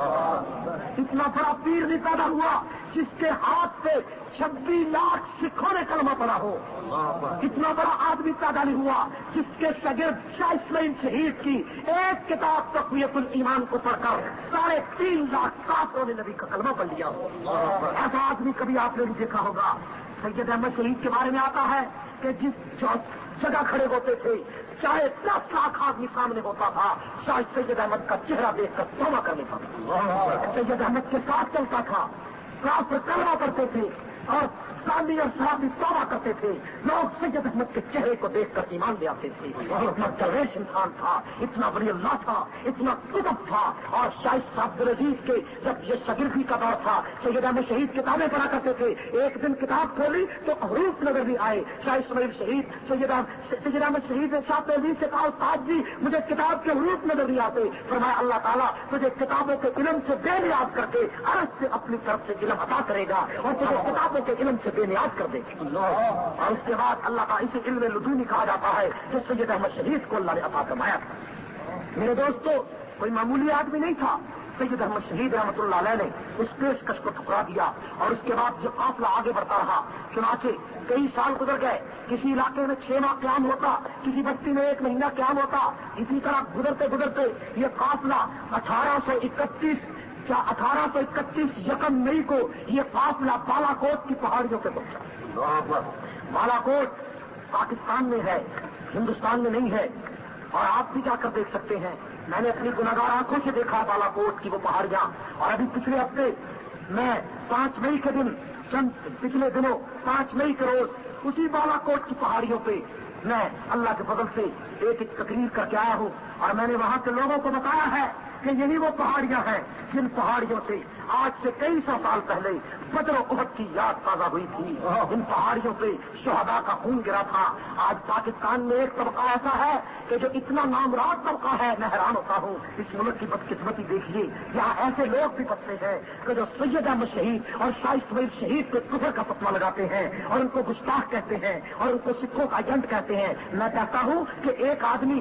اتنا بڑا پیر نہیں پیدا ہوا جس کے ہاتھ سے چھبیس لاکھ سکھوں نے کلمہ پڑا ہو۔ اتنا بڑا آدمی پیدا نہیں ہوا جس کے شاگرد شاہ اسماعیل شہید کی ایک کتاب تقویت الایمان کو پڑھ کر ساڑھے تین لاکھ کافروں نے نبی کا کلمہ پڑھ لیا ہو۔ ایسا آدمی کبھی آپ نے بھی دیکھا ہوگا۔ سید احمد شہید کے بارے میں آتا ہے کہ جس جگہ کھڑے ہوتے تھے چاہے دس لاکھ آدمی سامنے ہوتا تھا، شاید سید احمد کا چہرہ دیکھ کر توبہ کر لیتا تھا۔ سید احمد کے ساتھ چلتا تھا، کافر کلمہ پڑھتے تھے اور شادی اور شرابی توبہ کرتے تھے، لوگ سید احمد کے چہرے کو دیکھ کر ایمان لے آتے تھے۔ اتنا درویش انسان تھا، اتنا ولی اللہ تھا، اتنا قطب تھا۔ اور شاہد صاحب عبدالعزیز کے جب یہ شاگردی کا دور تھا، سید احمد شہید کتابیں پڑھا کرتے تھے، ایک دن کتاب کھولی تو حروف نظر نہیں آئے۔ شاہ اسماعیل شہید سید سید احمد شہید نے شاہ عبدالعزیز سے کہا استاد جی مجھے کتاب کے حروف نظر نہیں آتے۔ فرمایا اللہ تعالیٰ تجھے کتابوں کے علم سے بے نیاز کر کے عرش سے اپنی طرف سے علم عطا کرے گا اور تجھے کتابوں کے علم سے بے نیاز کر دے گا۔ اور اس کے بعد اللہ کا اسے علم لدونی کہا جاتا ہے جو سید احمد شہید کو اللہ نے عطا فرمایا تھا۔ میرے دوستو کوئی معمولی آدمی نہیں تھا۔ سید احمد شہید رحمۃ اللہ علیہ نے اس پیشکش کو ٹھکرا دیا اور اس کے بعد جو قافلہ آگے بڑھتا رہا، چنانچہ کئی سال گزر گئے، کسی علاقے میں چھ ماہ قیام ہوتا، کسی بستی میں ایک مہینہ قیام ہوتا، اسی طرح گزرتے گزرتے یہ قافلہ اٹھارہ سو اکتیس کیا اٹھارہ سو اکتیس یکم مئی کو یہ قافلہ بالا کوٹ کی پہاڑیوں پہ پہنچا۔ بالا کوٹ پاکستان میں ہے، ہندوستان میں نہیں ہے، اور آپ بھی جا کر دیکھ سکتے ہیں۔ میں نے اپنی گناہگار آنکھوں سے دیکھا بالا کوٹ کی وہ پہاڑیاں، اور ابھی پچھلے ہفتے میں پانچ مئی کے دن چند پچھلے دنوں پانچ مئی کے روز اسی بالا کوٹ کی پہاڑیوں پہ میں اللہ کے فضل سے ایک ایک تقریر کر کے آیا ہوں، اور میں نے وہاں کے لوگوں کو بتایا ہے کہ یہی وہ پہاڑیاں ہیں جن پہاڑیوں سے آج سے کئی سو سال پہلے بدر و احد کی یاد تازہ ہوئی تھی۔ ان پہاڑیوں پہ شہداء کا خون گرا تھا۔ آج پاکستان میں ایک طبقہ ایسا ہے کہ جو اتنا نامراد طبقہ ہے، میں حیران ہوتا ہوں۔ اس ملک کی بدقسمتی دیکھیے، یہاں ایسے لوگ بھی بستے ہیں کہ جو سید احمد شہید اور شاہ اسماعیل شہید پہ کفر کا فتویٰ لگاتے ہیں اور ان کو گستاخ کہتے ہیں اور ان کو سکھوں کا ایجنٹ کہتے ہیں۔ میں کہتا ہوں کہ ایک آدمی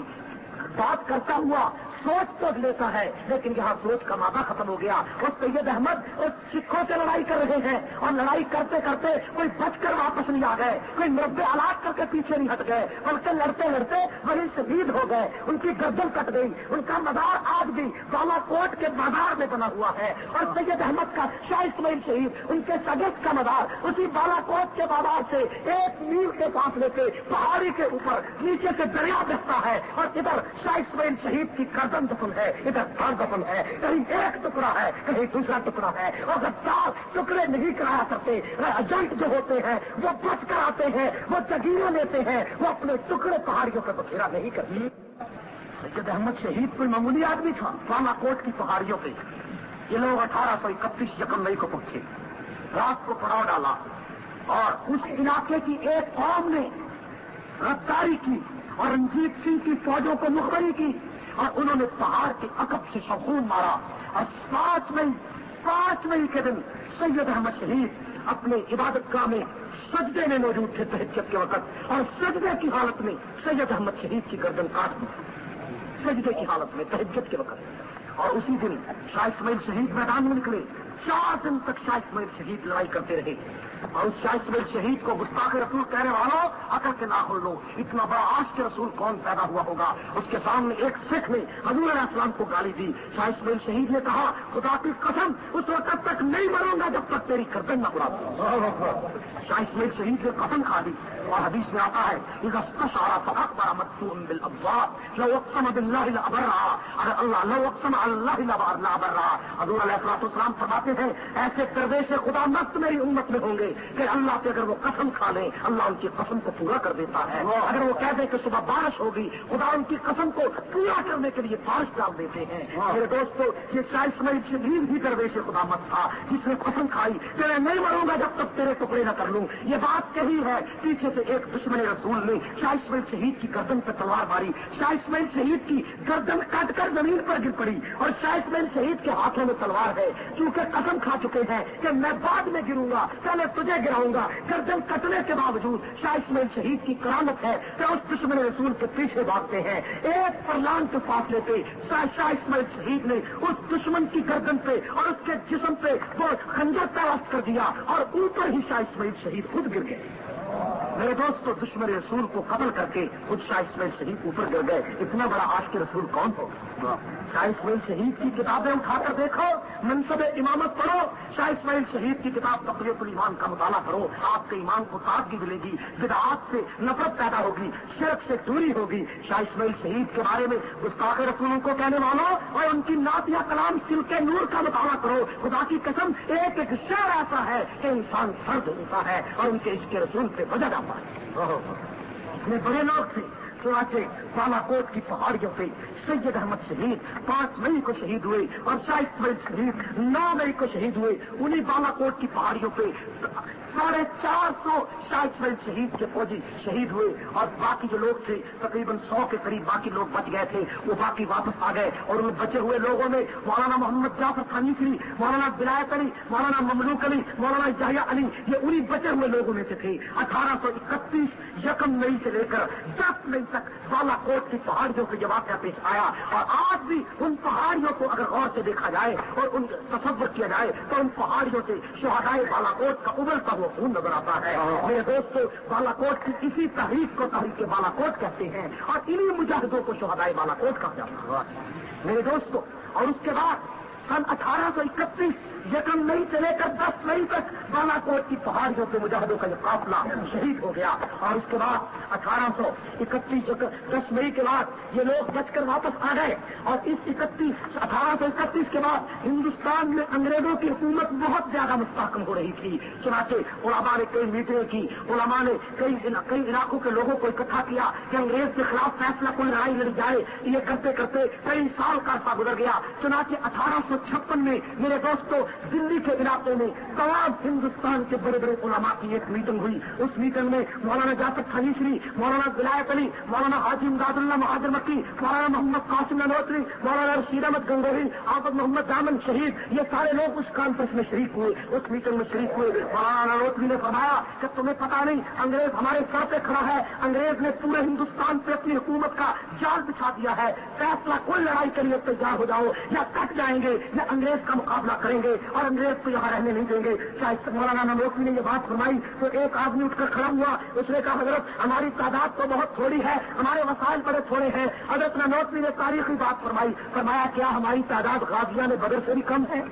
بات کرتا ہوا سوچ تو لیتا ہے، لیکن یہاں سوچ کا مادہ ختم ہو گیا۔ اور سید احمد اور سکھوں سے لڑائی کر رہے ہیں، اور لڑائی کرتے کرتے کوئی بچ کر واپس نہیں آ گئے، کوئی مربع آلات کر کے پیچھے نہیں ہٹ گئے، بلکہ لڑتے لڑتے وہیں شہید ہو گئے، ان کی گردن کٹ گئی، ان کا مزار آج بھی بالا کوٹ کے بازار میں بنا ہوا ہے۔ اور سید احمد کا شاہ اسماعیل شہید ان کے شاگرد کا مزار اسی بالا کوٹ کے بازار سے ایک میل کے فاصلے پہ پہاڑی کے اوپر نیچے سے دریا بہتا ہے، اور ادھر شاہ اسماعیل شہید کی گردن دفن ہے، ادھر دھڑ دفن ہے، کہیں ایک ٹکڑا ہے کہیں دوسرا ٹکڑا ہے، اور غدار ٹکڑے نہیں کرایا کرتے، ایجنٹ جو ہوتے ہیں وہ بچ کر آتے ہیں، وہ جگیریں لیتے ہیں، وہ اپنے ٹکڑے پہاڑیوں پہ بکھیرا نہیں کرتے۔ سید احمد شہید کوئی معمولی آدمی تھا۔ بالا کوٹ کی پہاڑیوں پہ یہ لوگ اٹھارہ سو اکتیس یکم مئی کو پہنچے، رات کو پڑاؤ ڈالا، اور اس علاقے کی ایک قوم نے غداری کی اور رنجیت سنگھ کی فوجوں کو مخبری کی، اور انہوں نے پہاڑ کے عقب سے شخون مارا، اور پانچ مئی پانچ مئی کے دن سید احمد شہید اپنے عبادت گاہ میں سجدے میں موجود تھے تہجد کے وقت، اور سجدے کی حالت میں سید احمد شہید کی گردن کاٹ دی، سجدے کی حالت میں تہجد کے وقت۔ اور اسی دن شاہ اسماعیل شہید میدان میں نکلے، چار دن تک شاہ اسماعیل شہید لڑائی کرتے رہے، اور اس شاہ اسماعیل شہید کو گستاخ رسول کہنے والوں عقل کے ناخن لو، اتنا بڑا عاشق رسول کون پیدا ہوا ہوگا۔ اس کے سامنے ایک سکھ نے حضور علیہ السلام کو گالی دی۔ شاہ اسماعیل شہید نے کہا خدا کی قسم اس وقت تک نہیں مروں گا جب تک تیری گردن نہ اڑا دوں۔ شاہ اسماعیل شہید نے قسم کھا دی اور حدیث میں آتا ہے اذا استشار فاخبر مدفوع بالابواب لو اقسم بالله لابرها، اگر اللہ لو اقسم اللہ لابرها، حضور علیہ الصلوۃ والسلام فرماتے ہیں ایسے درویش خدا مست میری امت میں ہوں گے کہ اللہ سے اگر وہ قسم کھا لیں اللہ ان کی قسم کو پورا کر دیتا ہے، اگر وہ کہہ دیں کہ صبح بارش ہوگی خدا ان کی قسم کو پورا کرنے کے لیے بارش ڈال دیتے ہیں۔ میرے دوستو یہ شاہ اسماعیل شبیر بھی درویش خدا مت تھا جس نے قسم کھائی کہ میں نہیں مروں گا جب تک تیرے ٹکڑے نہ کر لوں۔ یہ بات کہی ہے، پیچھے سے ایک دشمن رسول نے شاہ اسماعیل شہید کی گردن پہ تلوار ماری، شاہ اسماعیل شہید کی گردن کٹ کر زمین پر گر پڑی اور شاہ اسماعیل شہید کے ہاتھوں میں تلوار ہے، کیونکہ قسم کھا چکے ہیں کہ میں بعد میں گروں گا، پہلے تجھے گراؤں گا۔ گردن کٹنے کے باوجود شاہ اسماعیل شہید کی کرامت ہے کہ اس دشمن رسول کے پیچھے بھاگتے ہیں، ایک فرلان کے فاصلے پہ شاہ اسماعیل شہید نے اس دشمن کی گردن پہ اور اس کے جسم پہ وہ خنجر پیوست کر دیا اور اوپر ہی شاہ اسماعیل شہید خود گر گئے۔ میرے دوستو دشمن رسول کو قتل کر کے خود شاہ اسماعیل شہید اوپر گر گئے، اتنا بڑا عاشق رسول کون ہوگا؟ شاہ اسماعیل شہید کی کتابیں اٹھا کر دیکھو، منصب امامت پڑھو، شاہ اسماعیل شہید کی کتاب تقویۃ الایمان کا مطالعہ کرو، آپ کے ایمان کو تازگی ملے گی، بدعات سے نفرت پیدا ہوگی، شرک سے دوری ہوگی۔ شاہ اسماعیل شہید کے بارے میں گستاخ رسولوں کو کہنے والوں اور ان کی نعت یا کلام سلک نور کا مطالعہ کرو، خدا کی قسم ایک ایک شعر ایسا ہے کہ انسان سرد ہوتا ہے اور ان کے عشق رسول پہ وجہ جاتا ہے۔ اتنے بڑے لوگ تھے، چنانچہ بالا کوٹ کی پہاڑیوں پہ سید احمد شہید پانچ مئی کو شہید ہوئے اور شاہ اسماعیل شہید نو مئی کو شہید ہوئے۔ انہیں بالا کوٹ کی پہاڑیوں پہ ساڑھے چار سو شاہ اسماعیل شہید کے فوجی شہید ہوئے اور باقی جو لوگ تھے تقریباً سو کے قریب باقی لوگ بچ گئے تھے، وہ باقی واپس آ گئے اور ان بچے ہوئے لوگوں میں مولانا محمد جعفر تھانوی، مولانا ولایت علی، مولانا مملوک علی، مولانا یحییٰ علی، یہ انہیں بچے ہوئے لوگوں میں سے تھے۔ اٹھارہ سو اکتیس یکم مئی سے لے کر دس مئی تک بالا کوٹ کی پہاڑیوں سے یہ واقعہ پیش آیا اور آج بھی ان پہاڑیوں کو اگر غور سے دیکھا جائے اور ان تصور کیا جائے تو ان پہاڑیوں سے شہدائے بالا کوٹ کا ابلتا ہوا خون نظر آتا ہے۔ میرے دوستو بالا کوٹ کی اسی تحریک کو تحریک بالا کوٹ کہتے ہیں اور انہی مجاہدوں کو شہدائے بالا کوٹ کہا جاتا ہے میرے دوستو۔ اور اس کے بعد سن اٹھارہ سو اکتیس یکم مئی سے لے کر دس مئی تک بالا کوٹ کی پہاڑیوں کے مجاہدوں کا یہ قافلہ شہید ہو گیا اور اس کے بعد اٹھارہ سو اکتیس دس مئی کے بعد یہ لوگ بچ کر واپس آ گئے اور اس اکتیس اٹھارہ سو اکتیس کے بعد ہندوستان میں انگریزوں کی حکومت بہت زیادہ مستحکم ہو رہی تھی، چنانچہ علماء نے کئی میٹنگیں کی، علماء نے کئی کئی علاقوں کے لوگوں کو اکٹھا کیا کہ انگریز کے خلاف فیصلہ کوئی لڑائی لڑی جائے۔ یہ کرتے کرتے کئی سال کا عرصہ گزر گیا، چنانچہ اٹھارہ سو چھپن میں میرے دوستوں دلی کے علاقے میں تمام ہندوستان کے بڑے بڑے علماء کی ایک میٹنگ ہوئی۔ اس میٹنگ میں مولانا جعفر تھانوی، مولانا ولایت علی، مولانا حاجی امداد اللہ مہاجر مکی، مولانا محمد قاسم نانوتوی، مولانا رشید احمد گنگوہی، آفت محمد دامن شہید، یہ سارے لوگ اس کانفرنس میں شریک ہوئے، اس میٹنگ میں شریک ہوئے۔ مولانا نانوتوی نے فرمایا کہ تمہیں پتا نہیں انگریز ہمارے سر پہ کھڑا ہے، انگریز نے پورے ہندوستان پہ اپنی حکومت کا جال بچھا دیا ہے، فیصلہ کوئی لڑائی کے لیے تیار ہو جاؤ یا کٹ جائیں گے یا انگریز کا مقابلہ کریں گے اور انگریز کو یہاں رہنے نہیں دیں گے۔ شاید مولانا نانوتوی نے یہ بات فرمائی تو ایک آدمی اٹھ کر کھڑا ہوا، اس نے کہا حضرت ہماری تعداد تو بہت تھوڑی ہے، ہمارے وسائل بڑے تھوڑے ہیں۔ حضرت نانوتوی نے تاریخی بات فرمائی، فرمایا کیا ہماری تعداد غازیان بدر سے بھی کم ہے؟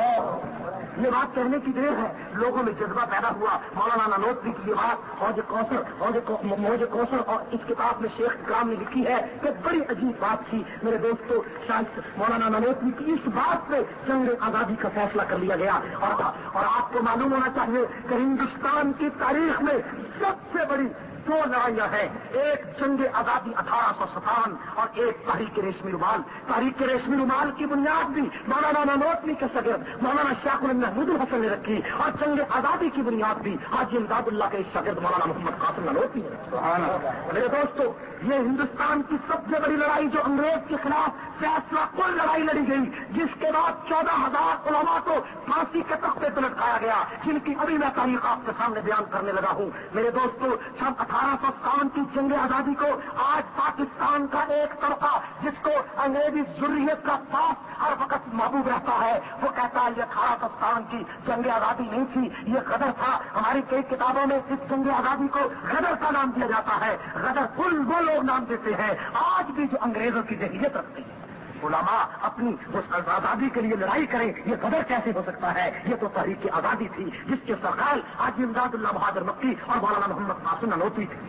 یہ بات کہنے کی دیر ہے، لوگوں میں جذبہ پیدا ہوا۔ مولانا نانوتوی کی یہ بات حوض کوثر موج کوثر اور اس کتاب میں شیخ اکرام نے لکھی ہے کہ بڑی عجیب بات تھی میرے دوستو۔ شاید مولانا نانوتوی کی اس بات پہ جنگ آزادی کا فیصلہ کر لیا گیا اور اور آپ کو معلوم ہونا چاہیے کہ ہندوستان کی تاریخ میں سب سے بڑی دو لڑائیاں ہیں، ایک جنگ آزادی اٹھارہ سو ستاون اور ایک تحریک ریشمی رومال۔ تحریک ریشمی رومال کی بنیاد بھی مولانا نانوتوی کے شاگرد مولانا شیخ محمود الحسن نے رکھی اور جنگ آزادی کی بنیاد بھی حاجی امداد اللہ کے شاگرد مولانا محمد قاسم نانوتوی نے رکھی۔ میرے دوستو یہ ہندوستان کی سب سے بڑی لڑائی جو انگریز کے خلاف فیصلہ کن لڑائی لڑی گئی، جس کے بعد چودہ ہزار علماء کو پھانسی کے تختے پہ لٹکایا گیا، جن کی ابھی میں تاریخ آپ کے سامنے بیان کرنے لگا ہوں۔ میرے دوستو سن اٹھارہ سو ستاون کی جنگ آزادی کو آج پاکستان کا ایک طبقہ جس کو انگریزی ضروریت کا پاس ہر وقت محبوب رہتا ہے، وہ کہتا ہے یہ اٹھارہ سو ستاون کی جنگ آزادی نہیں تھی، یہ غدر تھا۔ ہماری کئی کتابوں میں اس جنگ آزادی کو غدر کا نام دیا جاتا ہے۔ غدر کل وہ لوگ نام دیتے ہیں آج بھی جو انگریزوں کی ذہنیت رکھتے ہیں۔ علماء اپنی اس آزادی کے لیے لڑائی کریں، یہ قدر کیسے ہو سکتا ہے؟ یہ تو تحریک کی آزادی تھی جس کے سرخیل حاجی امداد اللہ بہادر مکی اور مولانا محمد قاسم نانوتوی تھے۔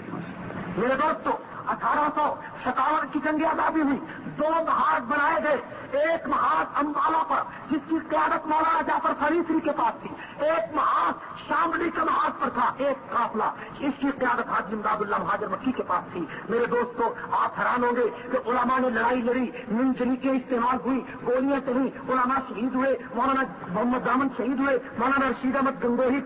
میرے دوستو، اٹھارہ سو ستاون کی جنگ آزادی ہوئی، دو محاذ بنائے گئے، ایک محاذ امبالہ پر جس کی قیادت مولانا جعفر فریسری کے پاس تھی، ایک محاذ شاملی کے محاذ پر تھا، ایک قافلہ اس کی قیادت حاجی امداد اللہ مہاجر مکی کے پاس تھی۔ میرے دوستو، آپ حیران ہوں گے کہ علماء نے لڑائی لڑی، منجنیقیں استعمال ہوئی، گولیاں چلی، علماء شہید ہوئے، مولانا محمد دامن شہید ہوئے، مولانا رشید احمد گنگوہی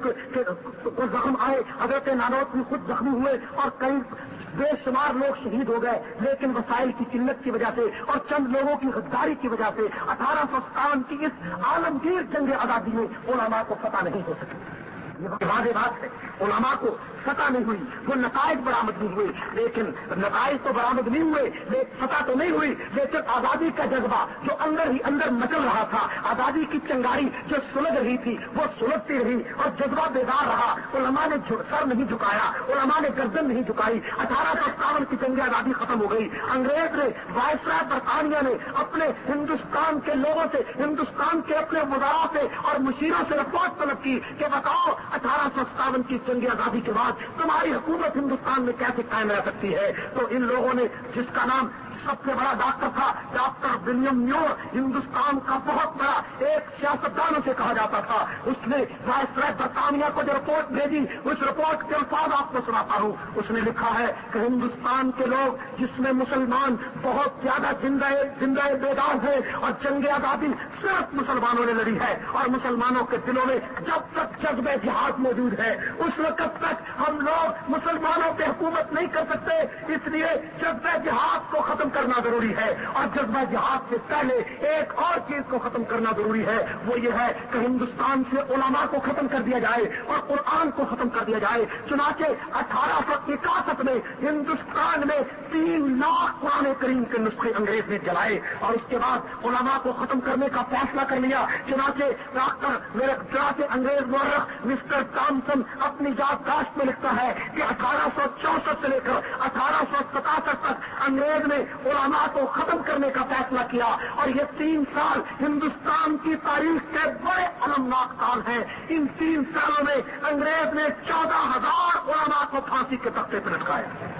کو زخم آئے، حضرت نانوتوی خود زخمی ہوئے اور کئی بے شمار لوگ شہید ہو گئے، لیکن وسائل کی قلت کی وجہ سے اور چند لوگوں کی غداری کی وجہ سے اٹھارہ سو ستاون کی اس عالمگیر جنگ آزادی میں علماء کو فتح نہیں ہو سکی۔ یہ واضح بات ہے، علماء کو فتح نہیں ہوئی، وہ نتائج برآمد نہیں ہوئے، لیکن نتائج تو برآمد نہیں ہوئے، لیکن فتح تو نہیں ہوئی، لیکن آزادی کا جذبہ جو اندر ہی اندر مچل رہا تھا، آزادی کی چنگاری جو سلگ رہی تھی وہ سلگتی رہی اور جذبہ بیدار رہا۔ علماء نے سر نہیں جھکایا، علماء نے گردن نہیں جھکائی۔ اٹھارہ سو ستاون کی جنگ آزادی ختم ہو گئی، انگریز نے، وائسرائے برطانیہ نے اپنے ہندوستان کے لوگوں سے، ہندوستان کے اپنے وزراء سے اور مشیروں سے رپورٹ طلب کی کہ بتاؤ اٹھارہ سو ستاون کی جنگ آزادی کے بعد تمہاری حکومت ہندوستان میں کیسے قائم رہ سکتی ہے؟ تو ان لوگوں نے، جس کا نام سب سے بڑا ڈاکٹر تھا ڈاکٹر ولیم میور، ہندوستان کا بہت بڑا ایک سیاستدانوں سے کہا جاتا تھا، اس نے وائسرائے برطانیہ کو جو رپورٹ بھیجی، اس رپورٹ کے الفاظ آپ کو سناتا ہوں۔ اس نے لکھا ہے کہ ہندوستان کے لوگ جس میں مسلمان بہت زیادہ زندہ زندہ بیدار ہے اور جنگ آزادی صرف مسلمانوں نے لڑی ہے، اور مسلمانوں کے دلوں میں جب تک جذبہ جہاد موجود ہے اس وقت تک ہم لوگ مسلمانوں پہ حکومت نہیں کر سکتے، اس لیے جذبہ جہاد کو ختم کرنا ضروری ہے، اور جذبہ جہاد سے پہلے ایک اور چیز کو ختم کرنا ضروری ہے، وہ یہ ہے کہ ہندوستان سے علماء کو ختم کر دیا جائے اور قرآن کو ختم کر دیا جائے۔ چنانچہ اٹھارہ سو اکاسٹھ میں ہندوستان میں تین لاکھ قرآن کریم کے نسخے انگریز نے جلائے اور اس کے بعد علماء کو ختم کرنے کا فیصلہ کر لیا۔ چنانچہ ڈاکٹر میرے چنانچہ انگریز مورخ مسٹر تامسن اپنی یادداشت میں لکھتا ہے کہ اٹھارہ سو چونسٹھ سے لے کر اٹھارہ سو ستاسٹھ تک انگریز نے علماء کو ختم کرنے کا فیصلہ کیا، اور یہ تین سال ہندوستان کی تاریخ کے بڑے المناک سال ہیں۔ ان تین سالوں میں انگریز نے چودہ ہزار علماء کو پھانسی کے تختے پر لٹکایا۔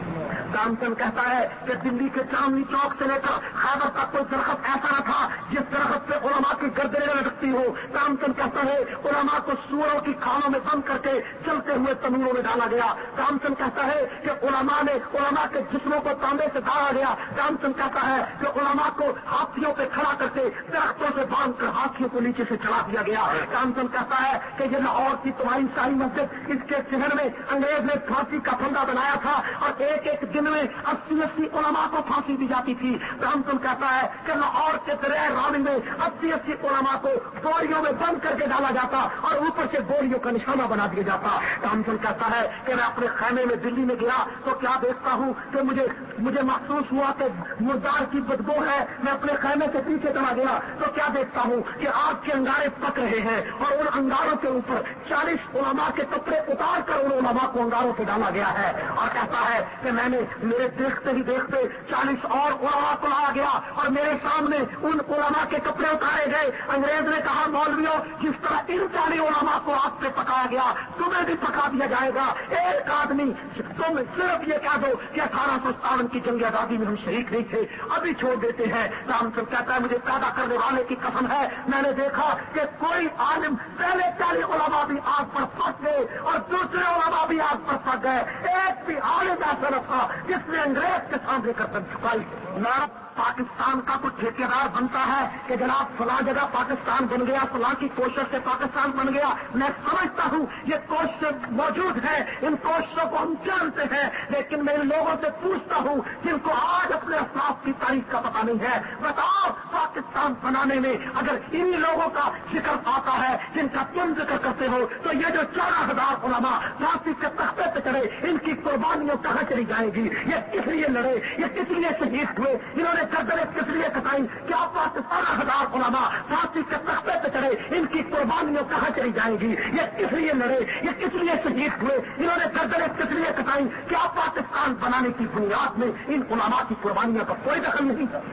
تامسن کہتا ہے کہ دلی کے چاندنی چوک سے لے کر خیبر تک کوئی درخت ایسا نہ تھا جس درخت سے علماء کی گردنیں لٹکتی ہو۔ تامسن کہتا ہے علماء کو سوروں کی کھانوں میں بند کر کے چلتے ہوئے تنوروں میں ڈالا گیا۔ تامسن کہتا ہے کہ علماء نے علماء کے جسموں کو تانبے سے ڈالا گیا۔ تامسن کہتا ہے کہ علماء کو ہاتھیوں پہ کھڑا کر کے درختوں سے باندھ کر ہاتھیوں کو نیچے سے چلا دیا گیا۔ تامسن کہتا ہے کہ یہ لاہور کی تمہاری شاہی مسجد، اس کے شہر میں انگریز نے پھانسی کا پھندا بنایا تھا اور ایک ایک دن میں اسی اسی علماء کو پھانسی دی جاتی تھی۔ تامسن کہتا ہے کہ لاہور کے دریا راوی میں اسی اسی علماء کو بوریوں میں بند کر کے ڈالا جاتا اور اوپر سے بوریوں کا نشانہ بنا دیا جاتا۔ تامسن کہتا ہے کہ میں اپنے خیمے میں دلی میں گیا تو کیا دیکھتا ہوں کہ مجھے مجھے محسوس ہوا کہ مردار کی بدبو ہے۔ میں اپنے خیمے سے پیچھے چلا گیا تو کیا دیکھتا ہوں کہ آگ کے انگارے پک رہے ہیں اور ان انگاروں کے اوپر چالیس علماء کے کپڑے اتار کر ان علماء کو انگاروں پہ ڈالا گیا ہے۔ اور کہتا ہے کہ میں نے میرے دیکھتے ہی دیکھتے چالیس اور علماء کو لایا گیا اور میرے سامنے ان علماء کے کپڑے اتارے گئے۔ انگریز نے کہا مولویوں جس طرح ان چالیس علماء کو آگ پہ پکایا گیا تمہیں بھی پکا دیا جائے گا۔ ایک آدمی تم صرف یہ کہہ دو کہ اٹھارہ سو ستاون کی جنگ آزادی میں ہم شریک نہیں تھے، ابھی چھوڑ دیتے ہیں۔ تامسن کہتا ہے مجھے پیدا کرنے والے کی قسم ہے میں نے دیکھا کہ کوئی عالم پہلے چالیس علماء بھی آگ پر پھنس گئے اور دوسرے علماء بھی آگ پر پھنس گئے، ایک بھی عالم ایسا نہ تھا جس نے انگریز کے سامنے گردن جھکائی۔ نہ پاکستان کا کوئی ٹھیکیدار بنتا ہے کہ جناب فلاں جگہ پاکستان بن گیا، فلاں کی کوشش سے پاکستان بن گیا۔ میں سمجھتا ہوں یہ کوششیں موجود ہیں، ان کوششوں کو ہم جانتے ہیں، لیکن میں ان لوگوں سے پوچھتا ہوں جن کو آج اپنے اسلاف کی تاریخ کا پتہ نہیں ہے، بتاؤ پاکستان بنانے میں اگر انہی لوگوں کا ذکر آتا ہے جن کا تم ذکر کرتے ہو تو یہ جو چودہ ہزار علماء پھانسی کے تختے پہ چڑھے ان کی قربانیوں کہاں چلی جائیں گی؟ یہ کس لیے لڑے، یہ کس لیے شہید ہوئے، انہوں نے گردنیں کس لیے کٹائی؟ کیا پاکستان ہزار علماء پھانسی کے تختے پہ چڑھے ان کی قربانیوں کہاں چلی جائیں گی؟ یہ کس لیے لڑے، یہ کس لیے شہید ہوئے، انہوں نے گردنیں کس لیے کٹائی؟ کیا پاکستان بنانے کی بنیاد میں ان علماء کی قربانیوں کا کوئی دخل نہیں تھا؟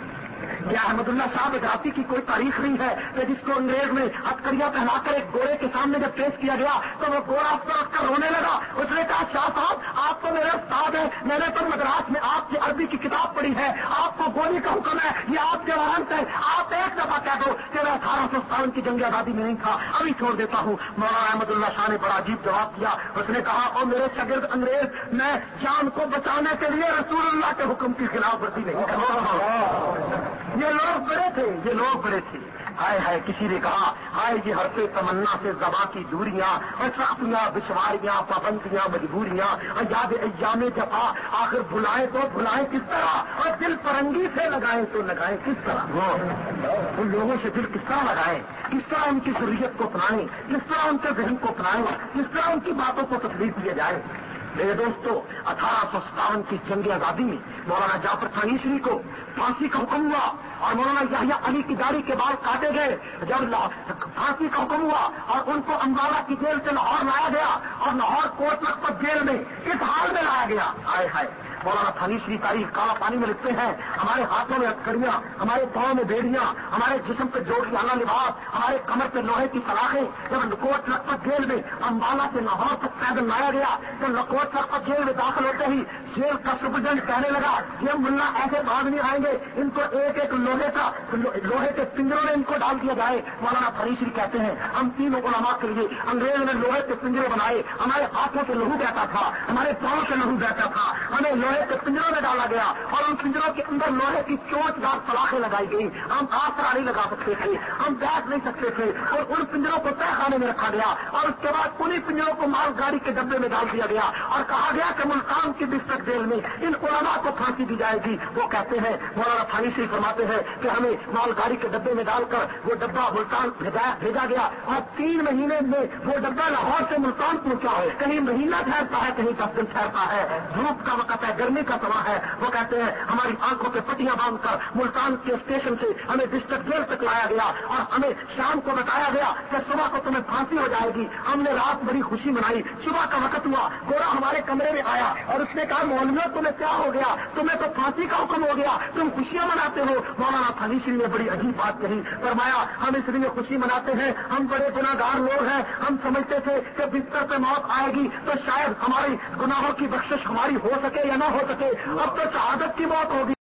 کیا احمد اللہ شاہ بجاتی کی کوئی تاریخ نہیں ہے کہ جس کو انگریز میں ہتکڑیاں پہنا کر ایک گورے کے سامنے جب پیش کیا گیا تو وہ گورا اس پر اٹھ کر رونے لگا. اس نے کہا شاہ صاحب آپ تو میرے استاد ہیں, میں نے تو مدراس میں آپ کی عربی کی کتاب پڑھی ہے, آپ کو گولی کا حکم ہے, یہ آپ کے وارنٹ ہے, آپ ایک دفعہ کہہ دو کہ میں اٹھارہ سو ستاون کی جنگ آزادی میں نہیں تھا, ابھی چھوڑ دیتا ہوں. مولانا احمد اللہ شاہ نے بڑا عجیب جواب دیا. اس نے کہا او میرے شاگرد انگریز, میں جان کو بچانے کے لیے رسول اللہ کے حکم کی خلاف ورزی نہیں کرتا. یہ لوگ بڑے تھے, یہ لوگ بڑے تھے. ہائے ہائے کسی نے کہا ہائے یہ ہر پہ تمنا سے زباں کی دوریاں اور سختیاں دشواریاں پابندیاں مجبوریاں یاد ایام جفا, آخر بھلائیں تو بھلائیں کس طرح, اور دل فرنگی سے لگائیں تو لگائیں کس طرح. ان لوگوں سے دل کس طرح لگائیں, کس طرح ان کی ضروریت کو اپنائیں, کس طرح ان کے ذہن کو اپنائیں, کس طرح ان کی باتوں کو تسلیم کیا جائے. میرے دوستو, اٹھارہ سو ستاون کی جنگ آزادی میں مولانا جعفر تھانیسری کو پھانسی کا حکم ہوا اور مولانا یحییٰ علی کی داڑھی کے بال کاٹے گئے. جب پھانسی کا حکم ہوا اور ان کو امبالہ کی جیل سے لاہور لایا گیا اور لاہور کوٹ لکھپت جیل میں اس حال میں لایا گیا. ہائے ہائے مولانا تھانیسری تاریخ کالا پانی میں لکھتے ہیں, ہمارے ہاتھوں میں ہتکڑیاں, ہمارے پاؤں میں بیڑیاں, ہمارے جسم پہ جوڑیانہ لباس, ہمارے کمر پہ لوہے کی سلاخیں. جب کوٹ لکھپت جیل میں امبالہ سے لاہور تک پیدل لایا گیا تو کوٹ لکھپت جیل میں داخل ہوتے ہی جیل کا سپرڈنٹ کہنے لگا یہ ملا ایسے بھاگ نہیں آئیں گے, ان کو ایک ایک لوہے کا لوہے کے پنجروں میں ان کو ڈال دیا جائے. مولانا تھانیسری کہتے ہیں ہم تینوں علماء کے لیے انگریز نے لوہے کے پنجرے بنائے, ہمارے ہاتھوں سے لہو بہتا تھا, ہمارے پاؤں سے لہو بہتا تھا, ہمیں لوہے کے پنجروں میں ڈالا گیا اور ان پنجروں کے اندر لوہے کی چوٹ دار سلاخیں لگائی گئی. ہم آسرا نہیں لگا سکتے تھے, ہم بیٹھ نہیں سکتے تھے, اور ان پنجروں کو تہ خانے میں رکھا گیا اور اس کے بعد انہیں پنجروں کو مال گاڑی کے ڈبے میں ڈال دیا گیا اور کہا گیا کہ ملتان کی ڈسٹرکٹ جیل میں ان علماء کو پھانسی دی جائے گی. وہ کہتے ہیں مولانا تھانیسری فرماتے ہیں کہ ہمیں مال گاڑی کے ڈبے میں ڈال کر وہ ڈبہ ملتان بھیجا گیا اور تین مہینے میں وہ ڈبہ لاہور سے ملتان پہنچا. کہیں مہینہ ٹھہرتا ہے, کہیں دس دن ٹھہرتا ہے, دھوپ کا وقت ہے, گرمی کا سما ہے. وہ کہتے ہیں ہماری آنکھوں پہ پٹیاں باندھ کر ملتان کے اسٹیشن سے ہمیں ڈسٹرکٹ جیل تک لایا گیا اور ہمیں شام کو بتایا گیا کہ صبح کو تمہیں پھانسی ہو جائے گی. ہم نے رات بڑی خوشی منائی, صبح کا وقت ہوا, گورا ہمارے کمرے میں آیا اور اس نے کہا مولویوں تمہیں کیا ہو گیا, تمہیں تو پھانسی کا حکم ہو گیا, تم خوشیاں مناتے ہو. مولانا تھانیسری نے بڑی عجیب بات کہی, فرمایا ہم اس لیے خوشی مناتے ہیں, ہم بڑے گناہگار لوگ ہیں, ہم سمجھتے تھے کہ بستر پہ موت آئے گی تو شاید ہماری گناہوں کی بخشش ہماری ہو سکے یا نہ ہو سکے, اب تو شہادت کی موت ہوگی.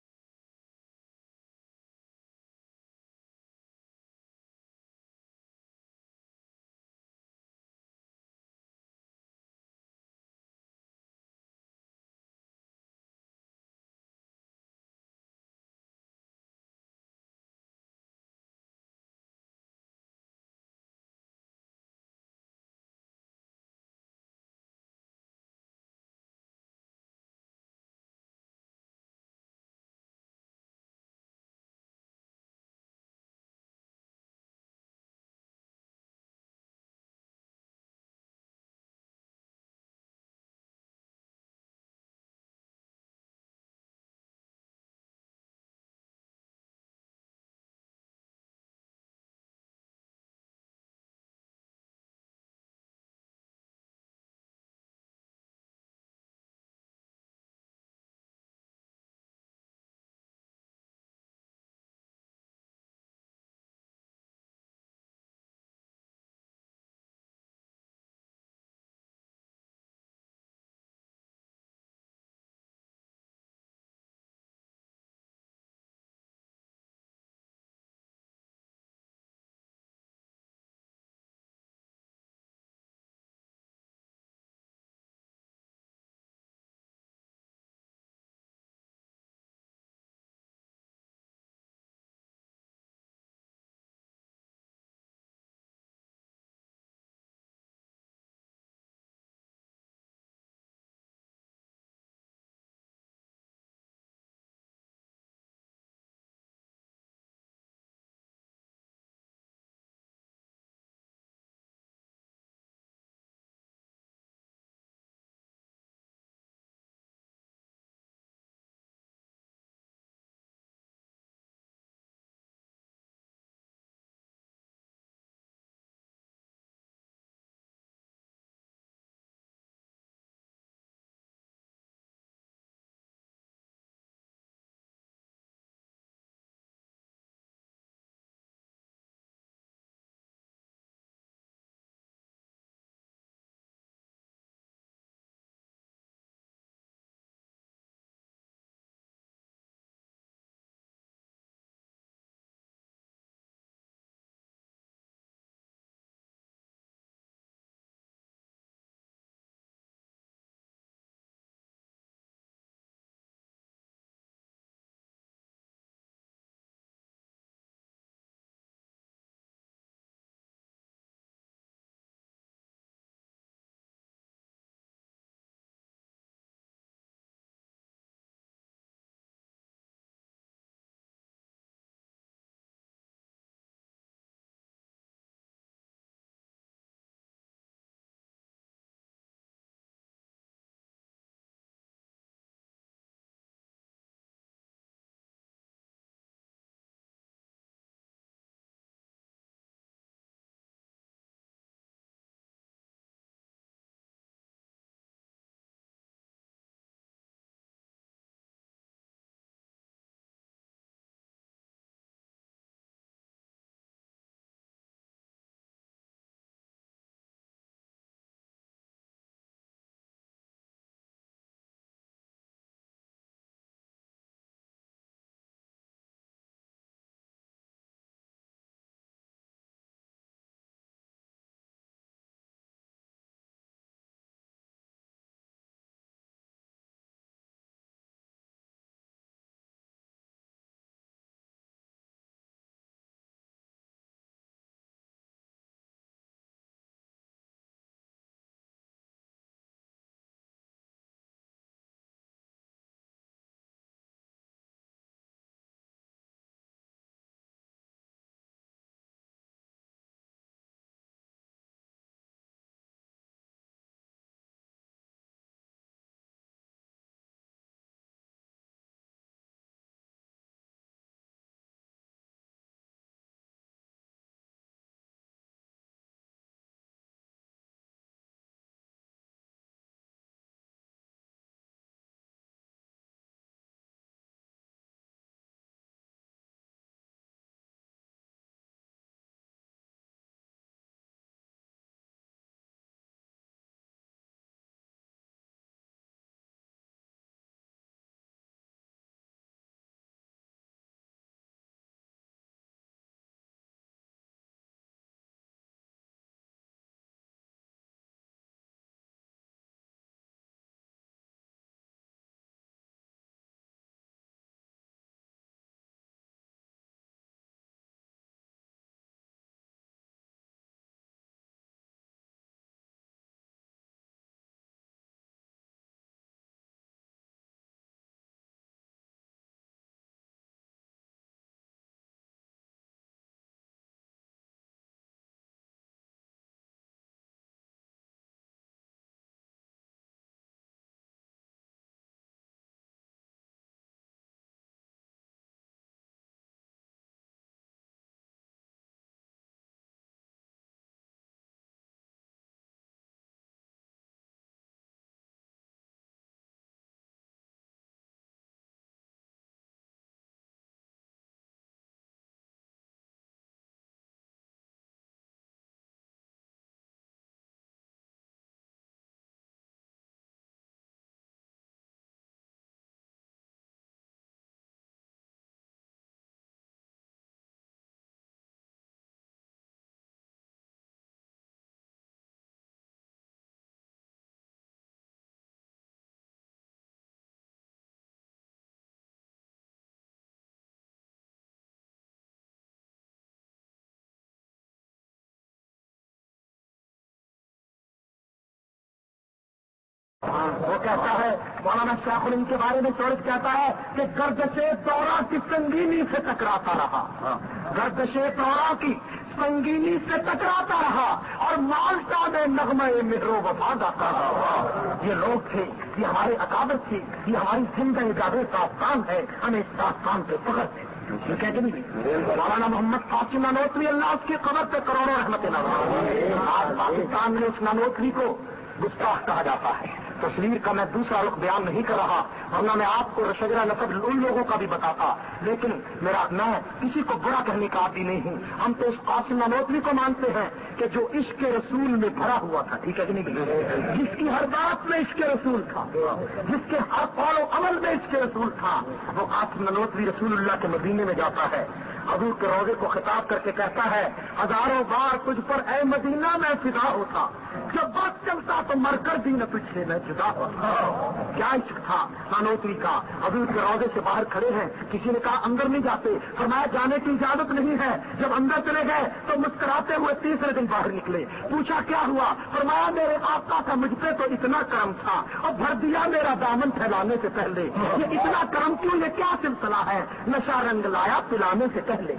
وہ کہتا ہے مولانا شیخ الہند کے بارے میں سورج کہتا ہے کہ گردش دورہ کی سنگینی سے ٹکراتا رہا، گردش دورہ کی سنگینی سے ٹکراتا رہا اور مالٹا میں نغمہ مہرو وفا گاتا رہا۔ یہ لوگ تھے، یہ ہمارے اکابر تھے، یہ ہماری زندہ جاوید داستان ہے، ہمیں اس داستان پہ فخر ہے۔ ٹھیک ہے کہ نہیں؟ مولانا محمد قاسم نانوتوی اللہ اس کی قبر پہ کروڑوں رحمت نوازے۔ آج پاکستان میں اس نانوتوی کو گستاخ کہا جاتا ہے۔ تصویر کا میں دوسرا رخ بیان نہیں کر رہا، ورنہ میں آپ کو شجرہ نسب ان لوگوں کا بھی بتاتا، لیکن میرا میں کسی کو برا کہنے کا عادی نہیں ہوں۔ ہم تو اس قاسم نانوتوی کو مانتے ہیں کہ جو عشق رسول میں بھرا ہوا تھا، ٹھیک ہے کہ نہیں؟ جس کی ہر بات میں عشق رسول تھا، جس کے ہر قول و عمل میں عشق رسول تھا، وہ قاسم نانوتوی رسول اللہ کے مدینے میں جاتا ہے، حضور کے روضے کو خطاب کر کے کہتا ہے ہزاروں بار تجھ پر اے مدینہ میں فدا ہوتا، جب بات چلتا تو مر کر بھی نہ تجھ سے میں جدا ہوتا۔ کیا عشق تھا نانوتوی کا۔ حضور کے روضے سے باہر کھڑے ہیں، کسی نے کہا اندر نہیں جاتے، فرمایا جانے کی اجازت نہیں ہے۔ جب اندر چلے گئے تو مسکراتے ہوئے تیسرے دن باہر نکلے، پوچھا کیا ہوا، فرمایا میرے آقا کا مجھ پہ تو اتنا کرم تھا اور بھر دیا میرا دامن پھیلانے سے پہلے، یہ اتنا کرم کیوں، یہ کیا سلسلہ ہے، نشہ رنگ لایا پلانے سے پہلے۔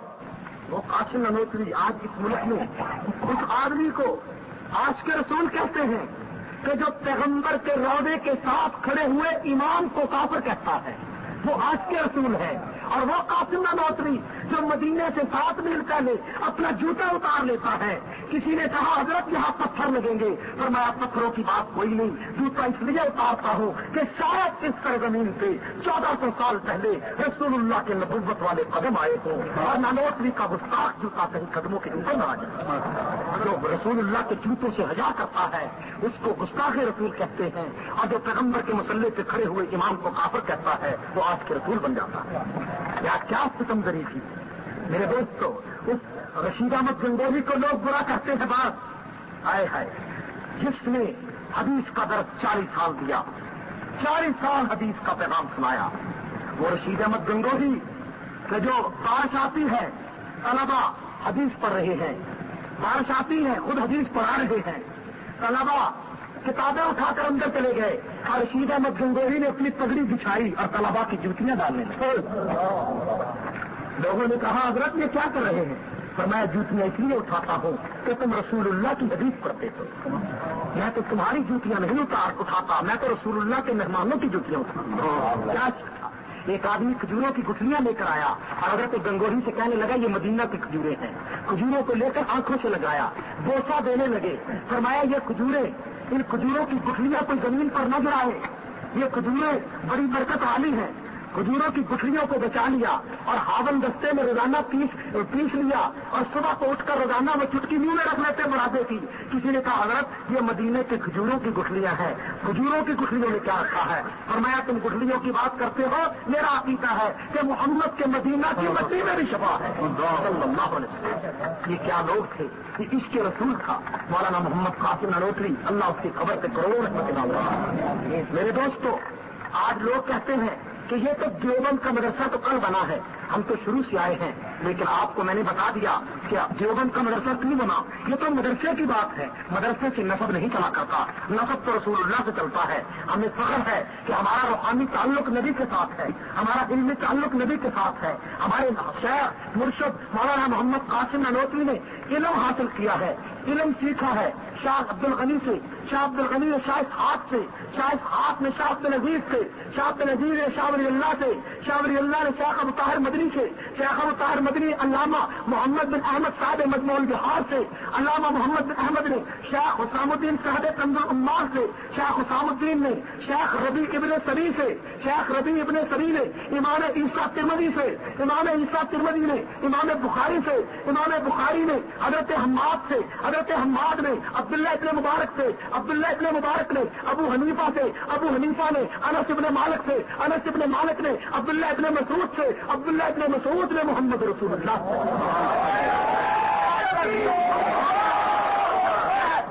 وہ قاسم نانوتوی آج اس ملک میں اس آدمی کو عاشق کے رسول کہتے ہیں کہ جو پیغمبر کے روضے کے ساتھ کھڑے ہوئے امام کو کافر کہتا ہے، وہ عاشق کے رسول ہے۔ اور وہ قاسم نانوتوی جو مدینے سے سات میل پہلے اپنا جوتا اتار لیتا ہے، کسی نے کہا حضرت یہاں پتھر لگیں گے، فرمایا پتھروں کی بات کوئی نہیں، جوتا اس لیے اتارتا ہوں کہ شاید اس سرزمین پہ چودہ سو سال پہلے رسول اللہ کے نبوت والے قدم آئے ہوں اور نانوتوی کا گستاخ جوتا کہیں قدموں کے اوپر نہ آ جائے۔ جو رسول اللہ کے جوتوں سے حیا کرتا ہے اس کو گستاخ رسول کہتے ہیں، اور جو پیغمبر کے مسلح پہ کھڑے ہوئے امام کو کافر کہتا ہے وہ آج کے رسول بن جاتا ہے۔ یا کیا ستمگری تھی میرے دوستو، اس رشید احمد گنگوہی کو لوگ برا کہتے ہیں، بات آئے ہے جس نے حدیث کا درس چالیس سال دیا، چالیس سال حدیث کا پیغام سنایا، وہ رشید احمد گنگوہی کہ جو بارش آتی ہے طلبا حدیث پڑھ رہے ہیں، بارش آتی ہے خود حدیث پڑھا رہے ہیں، طلبا کتابیں اٹھا کر اندر چلے گئے اور رشید احمد گنگوہی نے اپنی پگڑی بچھائی اور طلبا کی جوتیاں ڈالنے لگے۔ لوگوں نے کہا حضرت یہ کیا کر رہے ہیں، فرمایا جوتیاں اس لیے اٹھاتا ہوں کہ تم رسول اللہ کی حدیث پڑھتے ہو، میں تو تمہاری جوتیاں نہیں اتار اٹھاتا، میں تو رسول اللہ کے مہمانوں کی جوتیاں اٹھاتا۔ کیا ایک آدمی کھجوروں کی گٹھلیاں لے کر آیا اور حضرت گنگوہی سے کہنے لگا یہ مدینہ کی کھجوریں ہیں، کھجوروں کو لے کر آنکھوں سے لگایا، بوسہ دینے لگے، فرمایا یہ کھجوریں، ان کھجوروں کی گٹھلیاں کوئی زمین پر نہ گرائے، یہ کھجوریں بڑی برکت والی ہیں۔ کھجوروں کی گٹھلیوں کو بچا لیا اور ہاون دستے میں روزانہ پیس پیس لیا اور صبح کو اٹھ کر روزانہ وہ چٹکی منہ میں رکھ لیتے برادے کی۔ کسی نے کہا حضرت یہ مدینے کے کھجوروں کی گٹھلیاں ہیں، کھجوروں کی گٹھلیوں نے کیا رکھا ہے، فرمایا تم گٹھلیوں کی بات کرتے ہو، میرا عقیدہ ہے کہ محمد کے مدینہ کی مٹی میں بھی شفا ہے صلی اللہ علیہ وسلم۔ یہ کیا لوگ تھے، یہ عشق رسول تھا۔ مولانا محمد قاسم نانوتوی اللہ اس کی خبر سے کروڑوں رحمت اللہ۔ میرے دوستو آج لوگ کہتے ہیں کہ یہ تو دیوبند کا مدرسہ تو کل بنا ہے، ہم تو شروع سے آئے ہیں، لیکن آپ کو میں نے بتا دیا کہ دیوبند کا مدرسہ کیوں بنا، یہ تو مدرسے کی بات ہے، مدرسے سے نسب نہیں چلا کرتا، نسب تو رسول اللہ سے چلتا ہے۔ ہمیں فخر ہے کہ ہمارا روحانی تعلق نبی کے ساتھ ہے، ہمارا علمی تعلق نبی کے ساتھ ہے۔ ہمارے شیخ مرشد مولانا محمد قاسم نانوتوی نے علم حاصل کیا ہے، علم سیکھا ہے شاہ عبد الغنی سے، شاہ عبد الغنی نے شاہ اسحاق سے، شاہ اسحاق نے شاہ عبد العزیز سے، شاہ عبد العزیز نے شاہ ولی اللہ سے، شاہ ولی اللہ نے شیخ ابو طاہر مدنی سے، شیخ ابو طاہر مدنی علامہ محمد بن احمد صاحب مجموع البحار سے، علامہ محمد بن احمد نے شیخ حسام الدین صاحب کنز العمار سے، شیخ حسام الدین نے شیخ ربیع ابن سری سے، شیخ ربیع ابن سری نے امام عیسیٰ ترمذی سے، امام عیسیٰ ترمذی نے امام بخاری سے، امام بخاری نے حضرت حماد سے، حضرت حماد نے عبداللہ ابن مبارک سے، عبداللہ ابن مبارک نے ابو حنیفہ سے، ابو حنیفہ نے انس ابن مالک سے، انس ابن مالک نے عبداللہ ابن مسعود سے، عبداللہ ابن مسعود نے محمد رسول اللہ۔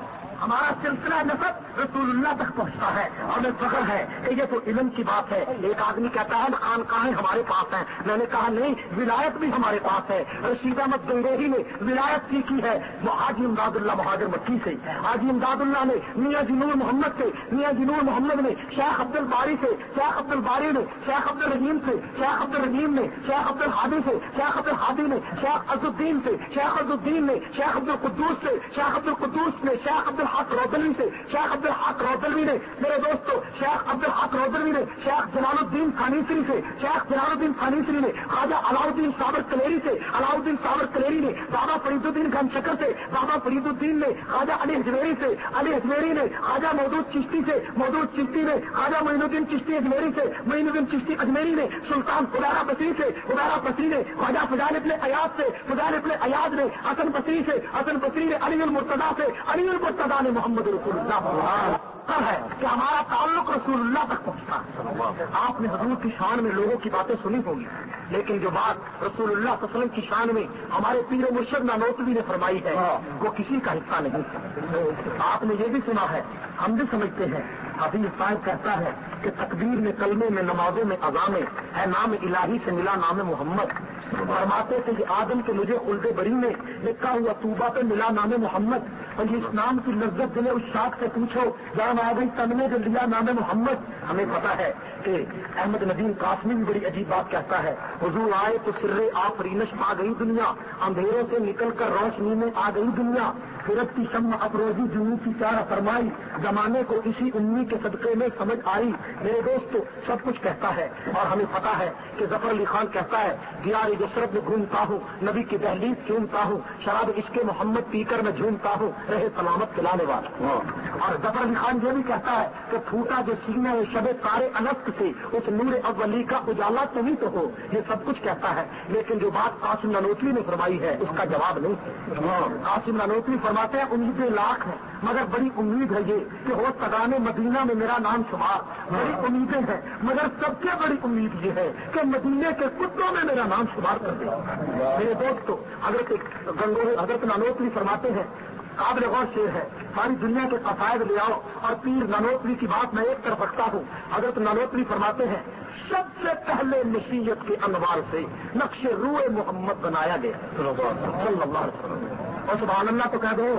ہمارا سلسلہ نسب رسول اللہ تک پہنچتا ہے، ہمیں فخر ہے کہ یہ تو علم کی بات ہے۔ ایک آدمی کہتا ہے خانقاہیں ہمارے پاس ہیں، میں نے کہا نہیں، ولایت بھی ہمارے پاس ہے۔ رشید احمد گنگوہی نے ولایت سیکھی ہے حاجی امداد اللہ مہاجر مکی سے، حاجی امداد اللہ نے میاں جی نور محمد سے، میاں جی نور محمد نے شیخ عبد الباری سے، شیخ عبد الباری نے شیخ عبد الرحیم سے، شیخ عبد الرحیم نے شیخ عبد الحادی سے، شیخ عبد الحادی نے شیخ عز الدین سے، شیخ عز الدین نے شیخ عبد القدوس سے، شیخ عبد القدوس نے شیخ عبد الحق روزلوی سے، شیخ عبد الحق روزلوی نے میرے دوستو شیخ عبد الحق روزلوی نے شیخ جلال الدین خانیسری سے، شیخ جلال الدین خانیسری نے خواجہ علاؤدین صابر کلیری سے، علاؤدین صابر کلیری نے بابا فرید الدین گھن شکر سے، بابا فرید الدین نے خواجہ علی اجمیری سے، علی اجمیری نے خواجہ مودود چشتی سے، مودود چشتی نے خواجہ معین الدین چشتی اجمیری سے، معین الدین چشتی اجمیری نے سلطان خدارہ بصری سے، خدارہ بصری نے خواجہ فضال ابن ایاز سے، فضال ابن ایاز نے حسن بصری سے، حسن بصری نے علی المرتضیٰ سے، علی المرتضیٰ نے محمد رسول اللہ ہے کہ ہمارا تعلق رسول اللہ تک پہنچتا ہے۔ آپ نے حضور کی شان میں لوگوں کی باتیں سنی ہوگی، لیکن جو بات رسول اللہ صلی اللہ علیہ وسلم کی شان میں ہمارے پیر و مرشد نانوتوی نے فرمائی ہے وہ کسی کا حصہ نہیں ہے۔ آپ نے یہ بھی سنا ہے، ہم بھی سمجھتے ہیں، حفیظ صاحب کہتا ہے کہ تکبیر میں، کلمے میں، نمازوں میں، اذان میں ہے نام الہی سے ملا نام محمد۔ فرماتے تھے کہ آدم کے مجھے خلد بری میں لکھا ہوا طوبہ پہ ملا نام محمد، اور یہ اس نام کی لذت دلے اس شاخ سے پوچھو جان آ گئی تن میں جو لیا نام محمد۔ ہمیں پتا ہے کہ احمد ندیم قاسمی بھی بڑی عجیب بات کہتا ہے، حضور آئے تو سر آفرینش پا گئی دنیا، اندھیروں سے نکل کر روشنی میں آ گئی دنیا، فرت کی شمع افروزی جنو کی چارہ فرمائی، زمانے کو اسی امی کے صدقے میں سمجھ آئی۔ میرے دوستو سب کچھ کہتا ہے، اور ہمیں پتا ہے کہ ظفر علی خان کہتا ہے دیار یسرب میں گھومتا ہوں، نبی کی دہلیز چومتا ہوں، شراب عشق محمد پی کر میں جھومتا ہوں، رہے سلامت کلانے والا۔ اور ظفر علی خان یہ بھی کہتا ہے کہ پھوٹا جو سینہ شب تارے انست سے اس نور اولی کا اجالا تم ہی تو ہو۔ یہ سب کچھ کہتا ہے، لیکن جو بات قاسم نانوتوی نے فرمائی ہے اس کا جواب نہیں۔ قاسم نانوتوی فرماتے ہیں امیدیں لاکھ ہیں مگر بڑی امید ہے یہ کہ ہو سگان مدینہ میں میرا نام شمار۔ بڑی امیدیں ہیں مگر سب سے بڑی امید یہ ہے کہ مدینے کے کتوں میں میرا نام شمار کر دے۔ میرے دوستو حضرت گنگوہی حضرت نانوتوی فرماتے ہیں، قابل غور شعر ہے، ساری دنیا کے قصائد لے آؤ اور پیر نانوتوی کی بات میں ایک طرف رکھتا ہوں۔ حضرت نانوتوی فرماتے ہیں سب سے پہلے مشیت کے انوار سے نقش روح محمد بنایا گیا صلی اللہ علیہ وسلم۔ اور سبحان اللہ تو کہہ دو،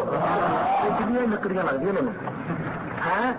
اس لیے نکریاں لگ گئی انہوں۔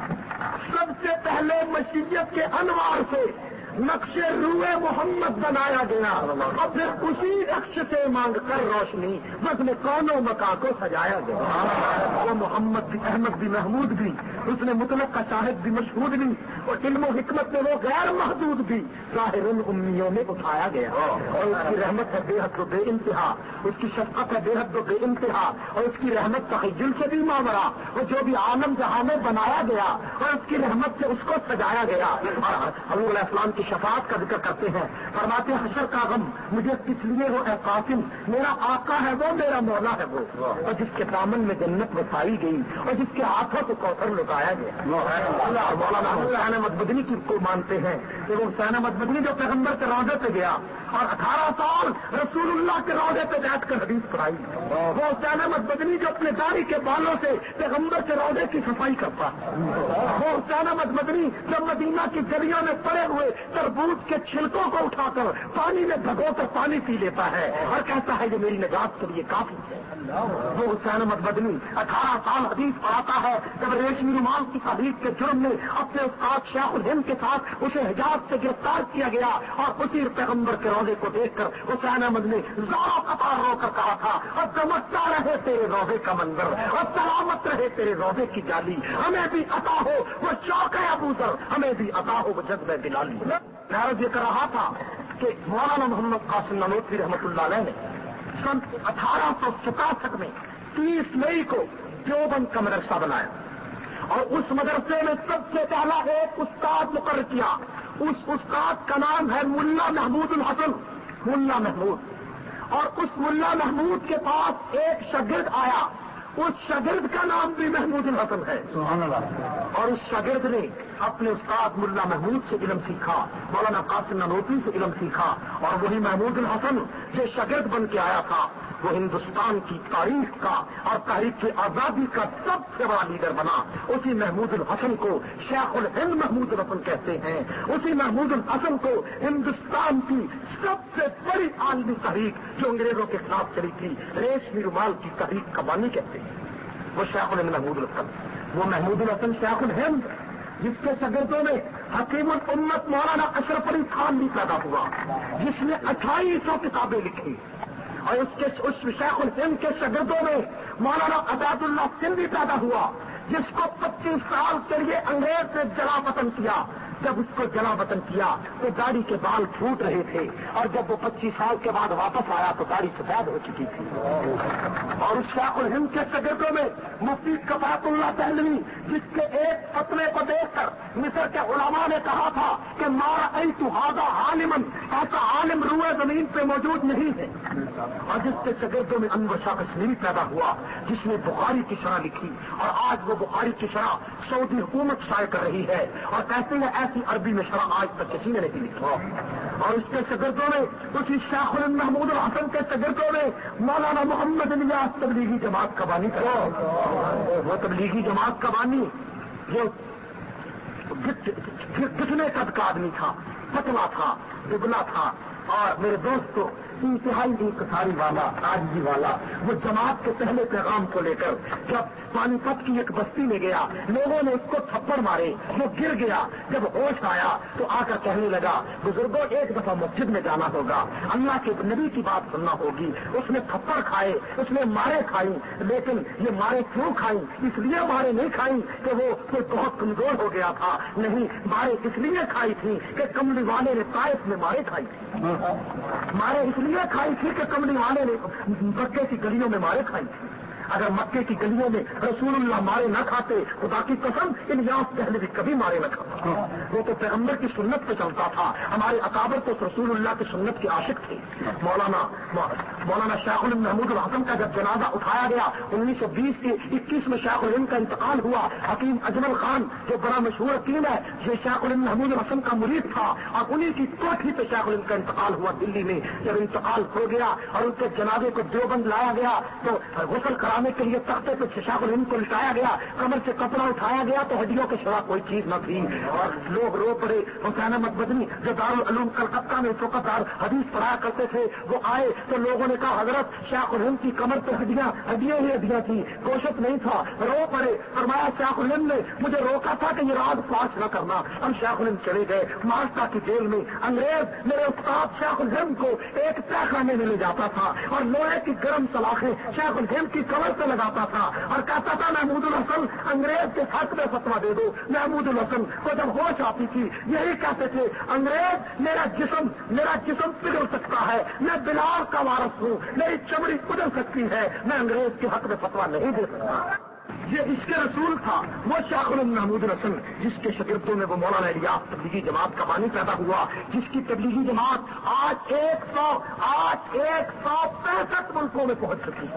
سب سے پہلے مشیت کے انوار سے نقش روح محمد بنایا گیا اور پھر اسی نقش سے مانگ کر روشنی بزم کون و مکان کو سجایا گیا۔ وہ محمد بھی، احمد بھی، محمود بھی، اس نے مطلق کا شاہد بھی، مشہود بھی، اور علم و حکمت میں وہ غیر محدود بھی ظاہر امیوں میں اٹھایا گیا۔ اور اس کی رحمت ہے بے حد و بے انتہا، اس کی شفقت ہے بے حد و بے انتہا، اور اس کی رحمت تخیل سے بھی ماورا، اور جو بھی عالم جہاں میں بنایا گیا اور اس کی رحمت سے اس کو سجایا گیا۔ اور حضور علیہ السلام کی شفاعت کا ذکر کرتے ہیں، فرماتے ہیں حشر کا غم مجھے کس لیے ہو اے قاسم، میرا آقا ہے وہ، میرا مولا ہے وہ، اور جس کے دامن میں جنت وسائی گئی اور جس کے ہاتھوں کو کوثر لٹایا گیا۔ مولانا حسین احمد مدنی کی کو مانتے ہیں کہ وہ حسین احمد مدنی جو پیغمبر کے روضے پہ گیا اور اٹھارہ سال رسول اللہ کے روضے پہ بیٹھ کر حدیث پڑھائی، وہ حسین احمد مدنی جو اپنے داڑھی کے بالوں سے پیغمبر کے روضے کی صفائی کرتا، وہ حسین احمد مدنی جو مدینہ کی گلیوں میں پڑے ہوئے تربوز کے چھلکوں کو اٹھا کر پانی میں بھگو کر پانی پی لیتا ہے اور کہتا ہے یہ میری نجات کے لیے کافی ہے۔ وہ حسین احمد مدنی اٹھارہ سال حدیث پڑھاتا ہے، جب ریشمی رومال کی تحریک کے جرم میں اپنے استاد شیخ الہند کے ساتھ اسے حجاز سے گرفتار کیا گیا اور اسی پیغمبر کے روضے کو دیکھ کر حسین احمد نے زاروں قطار رو کر کہا تھا اور چمکتا رہے تیرے روضے کا منظر اور سلامت رہے تیرے روضے کی جالی، ہمیں بھی عطا ہو وہ شوق ہے ابو ذر، ہمیں بھی عطا ہو وہ جذبہ بلالی۔ میں یہ کر رہا تھا کہ مولانا محمد قاسم نانوتوی رحمۃ اللہ علیہ نے سن اٹھارہ سو ستاسٹھ میں تیس مئی کو دیوبند کا مدرسہ بنایا اور اس مدرسے میں سب سے پہلا ایک استاد مقرر کیا۔ اس استاد کا نام ہے ملا محمود الحسن، ملا محمود، اور اس ملا محمود کے پاس ایک شاگرد آیا، اس شاگرد کا نام بھی محمود الحسن ہے، سبحان اللہ۔ اور اس شاگرد نے اپنے استاد ملا محمود سے علم سیکھا، مولانا قاسم نانوتوی سے علم سیکھا، اور وہی محمود الحسن جو شاگرد بن کے آیا تھا وہ ہندوستان کی تاریخ کا اور تحریک آزادی کا سب سے بڑا لیڈر بنا۔ اسی محمود الحسن کو شیخ الہند محمود الحسن کہتے ہیں، اسی محمود الحسن کو ہندوستان کی سب سے بڑی عالمی تحریک جو انگریزوں کے خلاف چلی تھی ریشمی رومال کی تحریک کا بانی کہتے ہیں، وہ شیخ الہند محمود الحسن۔ وہ محمود الحسن شیخ الہند جس کے شاگردوں میں حکیم الامت مولانا اشرف علی خان بھی پیدا ہوا، جس نے اٹھائیس سو کتابیں لکھی، اور اس کے اس شیخ الہند کے شاگردوں میں مولانا عطاء اللہ سندھی پیدا ہوا، جس کو پچیس سال کے لیے انگریز نے جلا وطن کیا۔ جب اس کو جلا وطن کیا تو داڑھی کے بال پھوٹ رہے تھے، اور جب وہ پچیس سال کے بعد واپس آیا تو داڑھی سفید ہو چکی تھی۔ اور اس شیخ الہند کے شاگردوں میں مفتی کفایت اللہ دہلوی، جس کے ایک فتوے کو دیکھ کر مصر کے علماء نے کہا تھا کہ مارا ایتو ہذا عالمن، ایسا عالم روئے زمین پہ موجود نہیں ہے، اور جس کے شاگردوں میں انور شاہ کشمیری پیدا ہوا، جس نے بخاری کی شرح لکھی، اور آج وہ بخاری کی شرح سعودی حکومت شائع کر رہی ہے، اور کہتے ہیں ایسی عربی میں شرح آج تک کسی نے نہیں لکھی۔ اور اس کے شاگردوں میں اسی شیخ الہند محمود الحسن کے شاگردوں میں مولانا محمد الیاس تبلیغی جماعت کا بانی تھا۔ وہ تبلیغی جماعت کا بانی جو کتنے قد کا آدمی تھا، پتلا تھا، دبلا تھا، اور میرے دوستوں انتہائی انکساری والا، عاجزی والا، وہ جماعت کے پہلے پیغام کو لے کر جب پانی پت کی ایک بستی میں گیا، لوگوں نے اس کو تھپڑ مارے، وہ گر گیا، جب ہوش آیا تو آ کر کہنے لگا بزرگوں ایک دفعہ مسجد میں جانا ہوگا، اللہ کے نبی کی بات سننا ہوگی۔ اس نے تھپڑ کھائے، اس نے مارے کھائی، لیکن یہ مارے کیوں کھائیں؟ اس لیے مارے نہیں کھائیں کہ وہ کوئی بہت کمزور ہو گیا تھا، نہیں، مارے اس لیے کھائی تھی کہ کملی والے نے طائف میں مارے کھائی تھی، مارے اس لیے کھائی تھی کہ کملی والے نے مکے کی گلیوں میں مارے کھائی تھی۔ اگر مکے کی گلیوں میں رسول اللہ مارے نہ کھاتے، خدا کی قسم الیاس دہلوی کبھی مارے نہ کھاتا، وہ تو پیغمبر کی سنت پہ چلتا تھا۔ ہمارے اکابر تو رسول اللہ کی سنت کے عاشق تھے۔ مولانا مولانا شیخ الہند محمود الحسن کا جب جنازہ اٹھایا گیا انیس سو بیس کے اکیس میں شیخ الہند کا انتقال ہوا، حکیم اجمل خان جو بڑا مشہور حکیم ہے یہ شیخ الہند محمود الحسن کا مرید تھا، اور انہی کی کوٹھی پہ شیخ الہند کا انتقال ہوا دلی میں۔ جب انتقال ہو گیا اور ان کے جنازے کو دیوبند لایا گیا تو غسل کرانے کے لیے تختے پہ شیخ الہند کو لٹایا گیا، کمر سے کپڑا اٹھایا گیا تو ہڈیوں کے سوا کوئی چیز نہ تھی، اور لوگ رو پڑے۔ حسین احمد مدنی جو دارالعلوم کلکتہ میں اس وقت دار حدیث پڑھایا کرتے تھے وہ آئے تو لوگوں نے کہا حضرت شیخ الہند کی کمر پہ ہڈیاں ہڈیاں ہی ہڈیاں تھی، گوشت نہیں تھا، رو پڑے۔ فرمایا شیخ الہند نے مجھے روکا تھا کہ یہ راز فاش نہ کرنا، ہم شیخ الہند چلے گئے مالٹا کی جیل میں۔ انگریز میرے استاد شیخ الہند کو ایک تہخانے میں لے جاتا تھا اور لوہے کی گرم سلاخیں شیخ الہند کی کمر پہ لگاتا تھا اور کہتا تھا محمود الحسن انگریز کے حق میں فتوا دے دو۔ محمود الحسن کو جب ہوش آتی تھی یہی کہتے تھے انگریز میرا جسم میرا جسم پگھل سکتا ہے، میں بلال کا وارث ہوں، میری چمڑی پگھل سکتی ہے، میں انگریز کے حق میں فتوا نہیں دے سکتا۔ یہ اس کے رسول تھا وہ شیخ الہند محمود الحسن جس کے شاگردوں میں وہ مولانا الیاس تبلیغی جماعت کا بانی پیدا ہوا، جس کی تبلیغی جماعت آج ایک سو آج ایک سو پینسٹھ ملکوں میں پہنچ چکی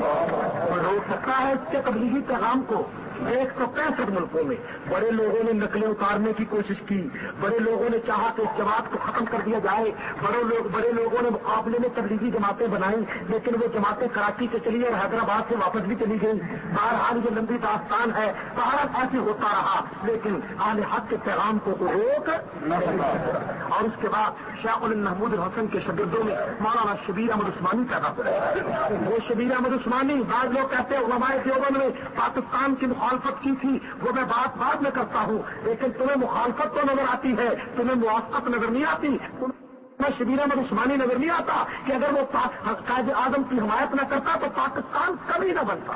ہے۔ روک سکتا ہے اس کے تبلیغی پیغام کو ایک سو پینسٹھ ملکوں میں۔ بڑے لوگوں نے نقلیں اتارنے کی کوشش کی، بڑے لوگوں نے چاہا کہ اس جماعت کو ختم کر دیا جائے، بڑے لوگ بڑے لوگوں نے مقابلے میں تبلیغی جماعتیں بنائیں، لیکن وہ جماعتیں کراچی سے چلی اور حیدرآباد سے واپس بھی چلی گئی۔ بہرحال یہ لمبی داستان ہے، بہرحال ایسے ہوتا رہا، لیکن اہل حق کے پیغام کو کوئی روک نہیں سکتا۔ اور اس کے بعد شیخ الہند محمود الحسن کے شاگردوں میں مولانا شبیر احمد عثمانی پیدا ہوئے۔ وہ شبیر احمد عثمانی بعض لوگ کہتے ہیں علماء دیوبند میں پاکستان کی مخالفت کی تھی، وہ میں بات بعد میں کرتا ہوں، لیکن تمہیں مخالفت تو نظر آتی ہے، تمہیں موافقت نظر نہیں آتی۔ شبیر احمد عثمانی نظر نہیں آتا کہ اگر وہ قائد اعظم کی حمایت نہ کرتا تو پاکستان کبھی نہ بنتا۔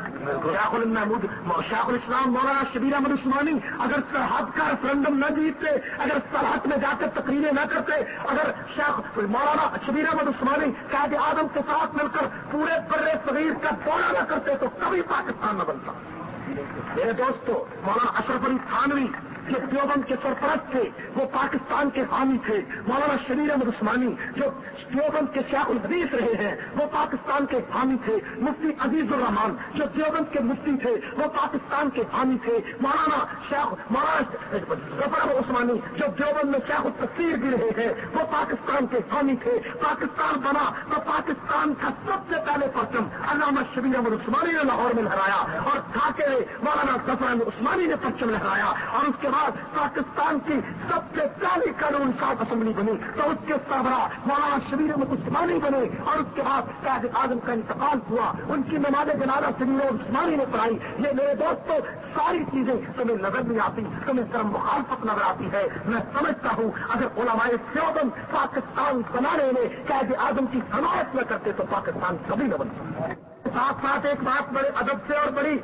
شیخ الہند محمود شیخ الاسلام مولانا شبیر احمد عثمانی اگر سرحد کا ریفرنڈم نہ جیتتے، اگر سرحد میں جا کر تقریریں نہ کرتے، اگر شیخ مولانا شبیر احمد عثمانی قائد اعظم کے ساتھ مل کر پورے بر صغیر کا دورہ نہ کرتے تو کبھی پاکستان نہ بنتا۔ میرے دوستو مولانا اشرف علی تھانوی جو دیوبند کے سرپرست تھے وہ پاکستان کے حامی تھے، مولانا شبیر احمد عثمانی جو دیوبند کے شیخ الحدیث رہے ہیں وہ پاکستان کے حامی تھے، مفتی عزیز الرحمان جو دیوبند کے مفتی تھے وہ پاکستان کے حامی تھے، مولانا شیخ مولانا ظفر احمد عثمانی جو دیوبند میں شیخ التفسیر بھی رہے ہیں وہ پاکستان کے حامی تھے۔ پاکستان بنا تو پاکستان کا سب سے پہلے پرچم علامہ شبیر احمد عثمانی نے لاہور میں لہرایا اور ڈھاکے میں مولانا ظفر احمد عثمانی نے پرچم لہرایا، اور اس کے بعد پاکستان کی سب سے پہلی قانون ساز اسمبلی بنی تو اس کے سربراہ مولانا شبیر احمد عثمانی بنے، اور اس کے بعد قائد اعظم کا انتقال ہوا، ان کی نماز جنازہ شبیر احمد عثمانی نے پڑھائی۔ یہ میرے دوستوں ساری چیزیں تمہیں نظر نہیں آتی، تمہیں صرف مخالفت نظر آتی ہے۔ میں سمجھتا ہوں اگر علماء دیوبند پاکستان بنانے میں قائد اعظم کی حمایت نہ کرتے تو پاکستان کبھی نہ بن سکتا۔ ساتھ ساتھ ایک بات بڑے ادب سے اور بڑی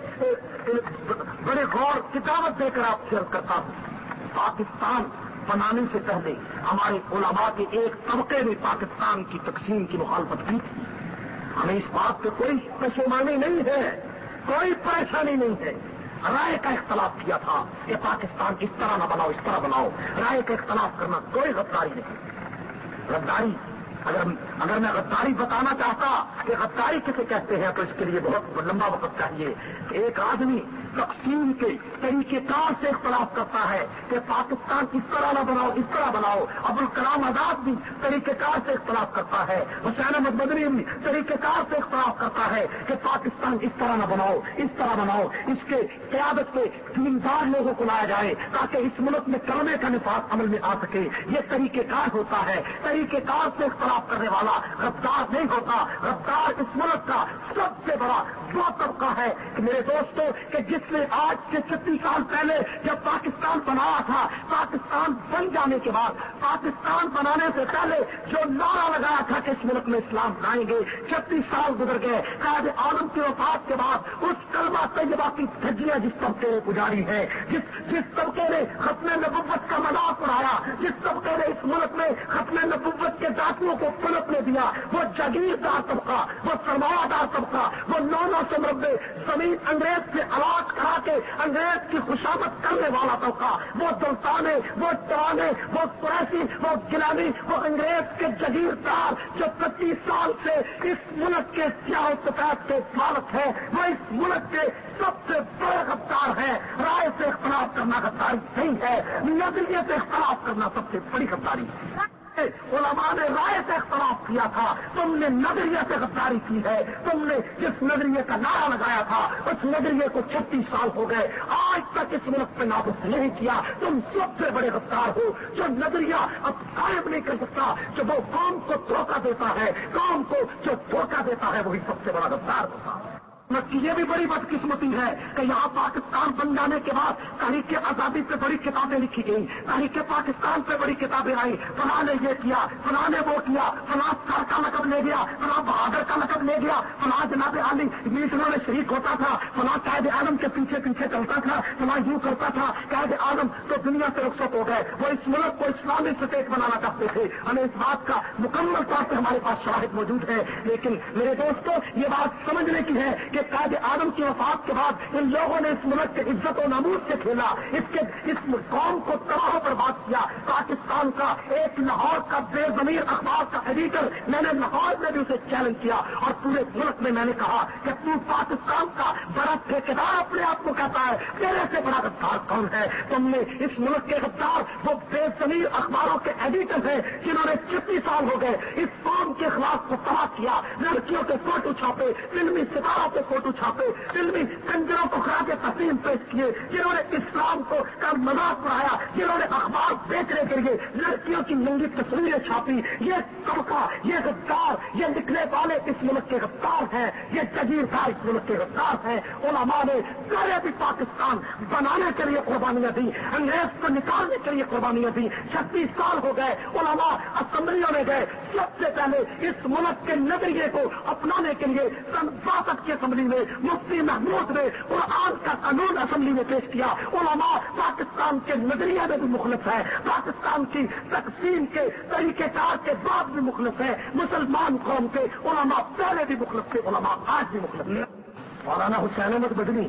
بڑے غور کی دعوت دے کر آپ سے عرض کرتا ہوں، پاکستان بنانے سے پہلے ہمارے علماء کے ایک طبقے نے پاکستان کی تقسیم کی مخالفت کی تھی۔ ہمیں اس بات پہ کوئی پشیمانی نہیں ہے، کوئی پریشانی نہیں ہے۔ رائے کا اختلاف کیا تھا کہ پاکستان اس طرح نہ بناؤ اس طرح بناؤ، رائے کا اختلاف کرنا کوئی غداری نہیں۔ غداری اگر اگر میں غداری بتانا چاہتا کہ غداری کسے کہتے ہیں تو اس کے لیے بہت لمبا وقت چاہیے کہ ایک آدمی تقسیم کے طریقہ کار سے اختلاف کرتا ہے کہ پاکستان اس طرح نہ بناؤ اس طرح بناؤ، ابوالکلام آزاد بھی طریقہ کار سے اختلاف کرتا ہے، حسین احمد مدنی بھی طریقہ کار سے اختلاف کرتا ہے کہ پاکستان اس طرح نہ بناؤ اس طرح بناؤ، اس کے قیادت پہ دیندار لوگوں کو لایا جائے تاکہ اس ملک میں کلمے کا نفاذ عمل میں آ سکے۔ یہ طریقہ کار ہوتا ہے، طریقہ کار سے اختلاف کرنے والا غدار نہیں ہوتا۔ غدار اس ملک کا سب سے بڑا وہ طبقہ ہے کہ میرے دوستوں کہ جس نے آج سے چھتیس سال پہلے جب پاکستان بنایا تھا، پاکستان بن جانے کے بعد پاکستان بنانے سے پہلے جو نعرہ لگایا تھا کہ اس ملک میں اسلام لائیں گے، چھتیس سال گزر گئے، قائد اعظم کی وفات کے بعد اس کلمہ طیبہ کی دھجیاں جس طبقے نے پجاری ہے، جس جس طبقے نے ختم نبوت کا مذاق اڑایا، جس طبقے نے اس ملک میں ختم نبوت کے ڈاکوؤں کو پنپنے دیا، وہ جاگیردار طبقہ، وہ سرمایہ دار طبقہ، وہ نو نو سے مربع زمین انگریز سے آواز کرا کے انگریز کی خوشامد کرنے والا طبقہ، وہ دلتانے، وہ ٹرانے، وہ قریشی، وہ گیلانی، وہ انگریز کے جاگیردار جو پچیس سال سے اس ملک کے سیاہ و سفید کے مالک ہے، وہ اس ملک کے سب سے بڑے غدار ہے۔ رائے سے اختلاف کرنا غداری نہیں ہے، نظریے سے اختلاف کرنا سب سے بڑی غداری ہے۔ علماء نے رائے سے اختلاف کیا تھا، تم نے نظریے سے غداری کی ہے۔ تم نے جس نظریے کا نعرہ لگایا تھا اس نظریے کو چھتیس سال ہو گئے، آج تک اس ملک پہ نافذ نہیں کیا۔ تم سب سے بڑے غدار ہو۔ جو نظریہ اب قائم نہیں کر سکتا، جو وہ قوم کو دھوکہ دیتا ہے، قوم کو جو دھوکہ دیتا ہے وہی سب سے بڑا غدار ہوتا ہے۔ کی یہ بھی بڑی بدقسمتی ہے کہ یہاں پاکستان بن جانے کے بعد تحریک آزادی پہ بڑی کتابیں لکھی گئیں، تحریک پاکستان پہ بڑی کتابیں آئیں، فلاں نے یہ کیا، فلاں نے وہ کیا، فلاں سر کا لقب لے گیا، فلاں بہادر کا لقب لے گیا، فلاں جناب عالی میٹنگوں میں شریک ہوتا تھا، فلاں قائد اعظم کے پیچھے پیچھے چلتا تھا، فلاں یوں کرتا تھا۔ قائد اعظم تو دنیا سے رخصت ہو گئے، وہ اس ملک کو اسلامی اسٹیٹ بنانا چاہتے تھے۔ ہمیں اس بات کا مکمل طور پہ ہمارے پاس شواہد موجود ہے، لیکن میرے دوستوں یہ بات سمجھنے کی ہے کہ قائد اعظم کی وفات کے بعد ان لوگوں نے اس ملک کے عزت و ناموس سے کھیلا، اس کے اس قوم کو تباہ و برباد کیا۔ پاکستان کا ایک لاہور کا بے ضمیر اخبار کا ایڈیٹر، میں نے لاہور میں بھی اسے چیلنج کیا اور پورے ملک میں میں نے کہا کہ تو پاکستان کا بڑا ٹھیکیدار اپنے آپ کو کہتا ہے، تیرے سے بڑا غدار کون ہے؟ تم نے اس ملک کے غدار وہ بے ضمیر اخباروں کے ایڈیٹر ہیں جنہوں نے چھتیس سال ہو گئے اس قوم کے خلاف کو تباہ کیا، لڑکیوں کے فوٹو چھاپے، فلمی ستاروں کے فوٹو چھاپے، فلمی کنجروں کو خراج تحسین پیش کیے، جنہوں نے اسلام کو کا مذاق اڑایا، جنہوں نے اخبار بیچنے کے لیے لڑکیوں کی ننگی تصویریں چھاپی۔ یہ طبقہ، یہ غدار، یہ لکھنے والے اس ملک کے غدار ہیں، یہ جاگیردار اس ملک کے غدار ہیں۔ علماء نے پہلے بھی پاکستان بنانے کے لیے قربانیاں دی، انگریز کو نکالنے کے لیے قربانیاں دی۔ چھتیس سال ہو گئے، علماء اسمبلیوں میں گئے، سب سے پہلے اس ملک کے نظریے کو اپنانے کے لیے سن باسٹھ کی اسمبلی میں مفتی محمود نے قرآن کا قانون اسمبلی میں پیش کیا۔ علماء پاکستان کے نظریے میں بھی مخلص ہے، پاکستان کی تقسیم کے طریقہ کار کے بعد بھی مخلص ہے، مسلمان قوم کے علماء پہلے بھی مخلص تھے، علماء آج بھی مخلص ہے۔ مولانا حسین احمد مدنی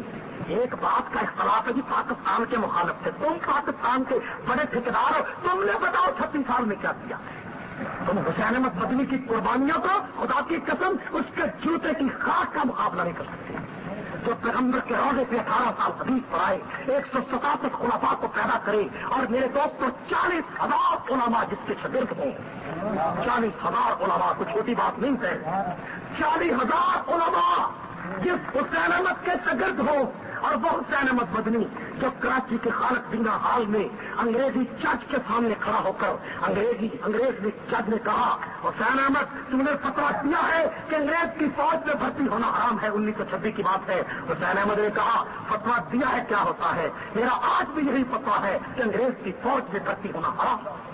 ایک بات کا اختلاف ہے کہ پاکستان کے مخالف تھے، تم پاکستان کے بڑے ٹھیکیدار ہو، تم نے بتاؤ چھتیس سال میں کیا کیا؟ تم حسین احمد مدنی کی قربانیوں کو خدا کی قسم اس کے جوتے کی خاک کا مقابلہ نہیں کر سکتے، جو پیغمبر کے روزے پہ اٹھارہ سال حدیث پڑھائے، ایک سو ستاسٹھ خلفاء کو پیدا کرے، اور میرے دوستوں چالیس ہزار علماء جس کے شاگرد ہوں، چالیس ہزار علماء کوئی چھوٹی بات نہیں ہے، چالیس ہزار علماء جس حسین احمد کے شاگرد ہوں، اور وہ حسین احمد مدنی جو کراچی کے خالق دینا ہال میں انگریزی جج کے سامنے کھڑا ہو کر انگریزی انگریز جج نے کہا حسین احمد تم نے فتویٰ دیا ہے کہ انگریز کی فوج میں بھرتی ہونا حرام ہے، انیس سو چھبیس کی بات ہے، حسین احمد نے کہا فتویٰ دیا ہے کیا ہوتا ہے، میرا آج بھی یہی فتویٰ ہے کہ انگریز کی فوج میں بھرتی ہونا حرام ہے۔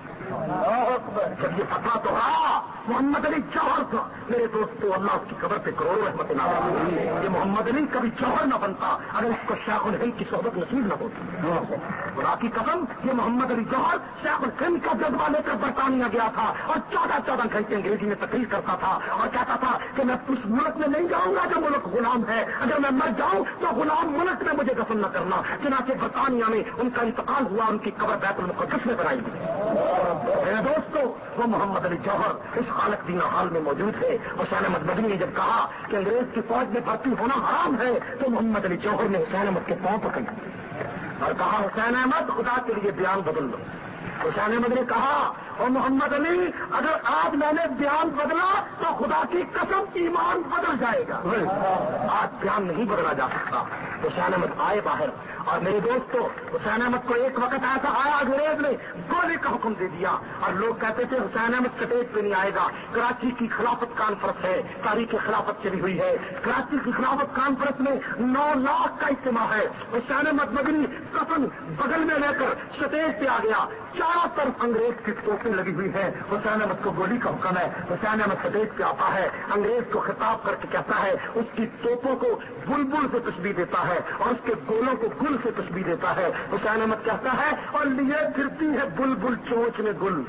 جب یہ فتویٰ تو رہا محمد علی جوہر کا، میرے دوستو اللہ اس کی قبر پہ کروڑوں رحمت نازل، یہ محمد علی کبھی جوہر نہ بنتا اگر اس کو شیخ الہند کی صحبت نصیب نہ ہوتی۔ خدا کی قسم یہ محمد علی جوہر شیخ الہند کا جذبہ لے کر برطانیہ گیا تھا اور چودہ چودہ گھنٹے انگریزی میں تقریر کرتا تھا اور کہتا تھا کہ میں اس ملک میں نہیں جاؤں گا جو ملک غلام ہے، اگر میں مر جاؤں تو غلام ملک میں مجھے دفن نہ کرنا۔ چنانچہ برطانیہ میں ان کا انتقال ہوا، ان کی قبر بیت المقدس میں بنائی گئی۔ میرے دوستو وہ محمد علی جوہر اس خالق دینا حال میں موجود ہے۔ حسین احمد مدنی نے جب کہا کہ انگریز کی فوج میں بھرتی ہونا حرام ہے تو محمد علی جوہر نے حسین احمد کے پاؤں پکڑ اور کہا حسین احمد خدا کے لیے بیان بدل لو۔ حسین احمد نے کہا اور محمد علی اگر آج میں نے بیان بدلا تو خدا کی قسم ایمان بدل جائے گا، آج بیان نہیں بدلا جا سکتا۔ حسین احمد آئے باہر اور میرے دوستو حسین احمد کو ایک وقت ایسا آیا انگریز نے گولی کا حکم دے دیا اور لوگ کہتے تھے حسین احمد سٹیج پہ نہیں آئے گا۔ کراچی کی خلافت کانفرنس ہے، تاریخ خلافت چلی ہوئی ہے، کراچی کی خلافت کانفرنس میں نو لاکھ کا اجتماع ہے، حسین احمد مدنی کفن بغل میں لے کر سٹیج پہ آ گیا، چاروں طرف انگریز کی توپیں لگی ہوئی ہیں، حسین احمد کو گولی کا حکم ہے، حسین احمد سٹیج پہ آتا ہے، انگریز کو خطاب کر کے کہتا ہے، اس کی توپوں کو بلبل سے تشبیہ دیتا ہے اور اس کے گولوں کو گل سے تشبیہ دیتا ہے۔ حسین احمد کہتا ہے اور لیے پھرتی ہے بلبل چونچ میں گل،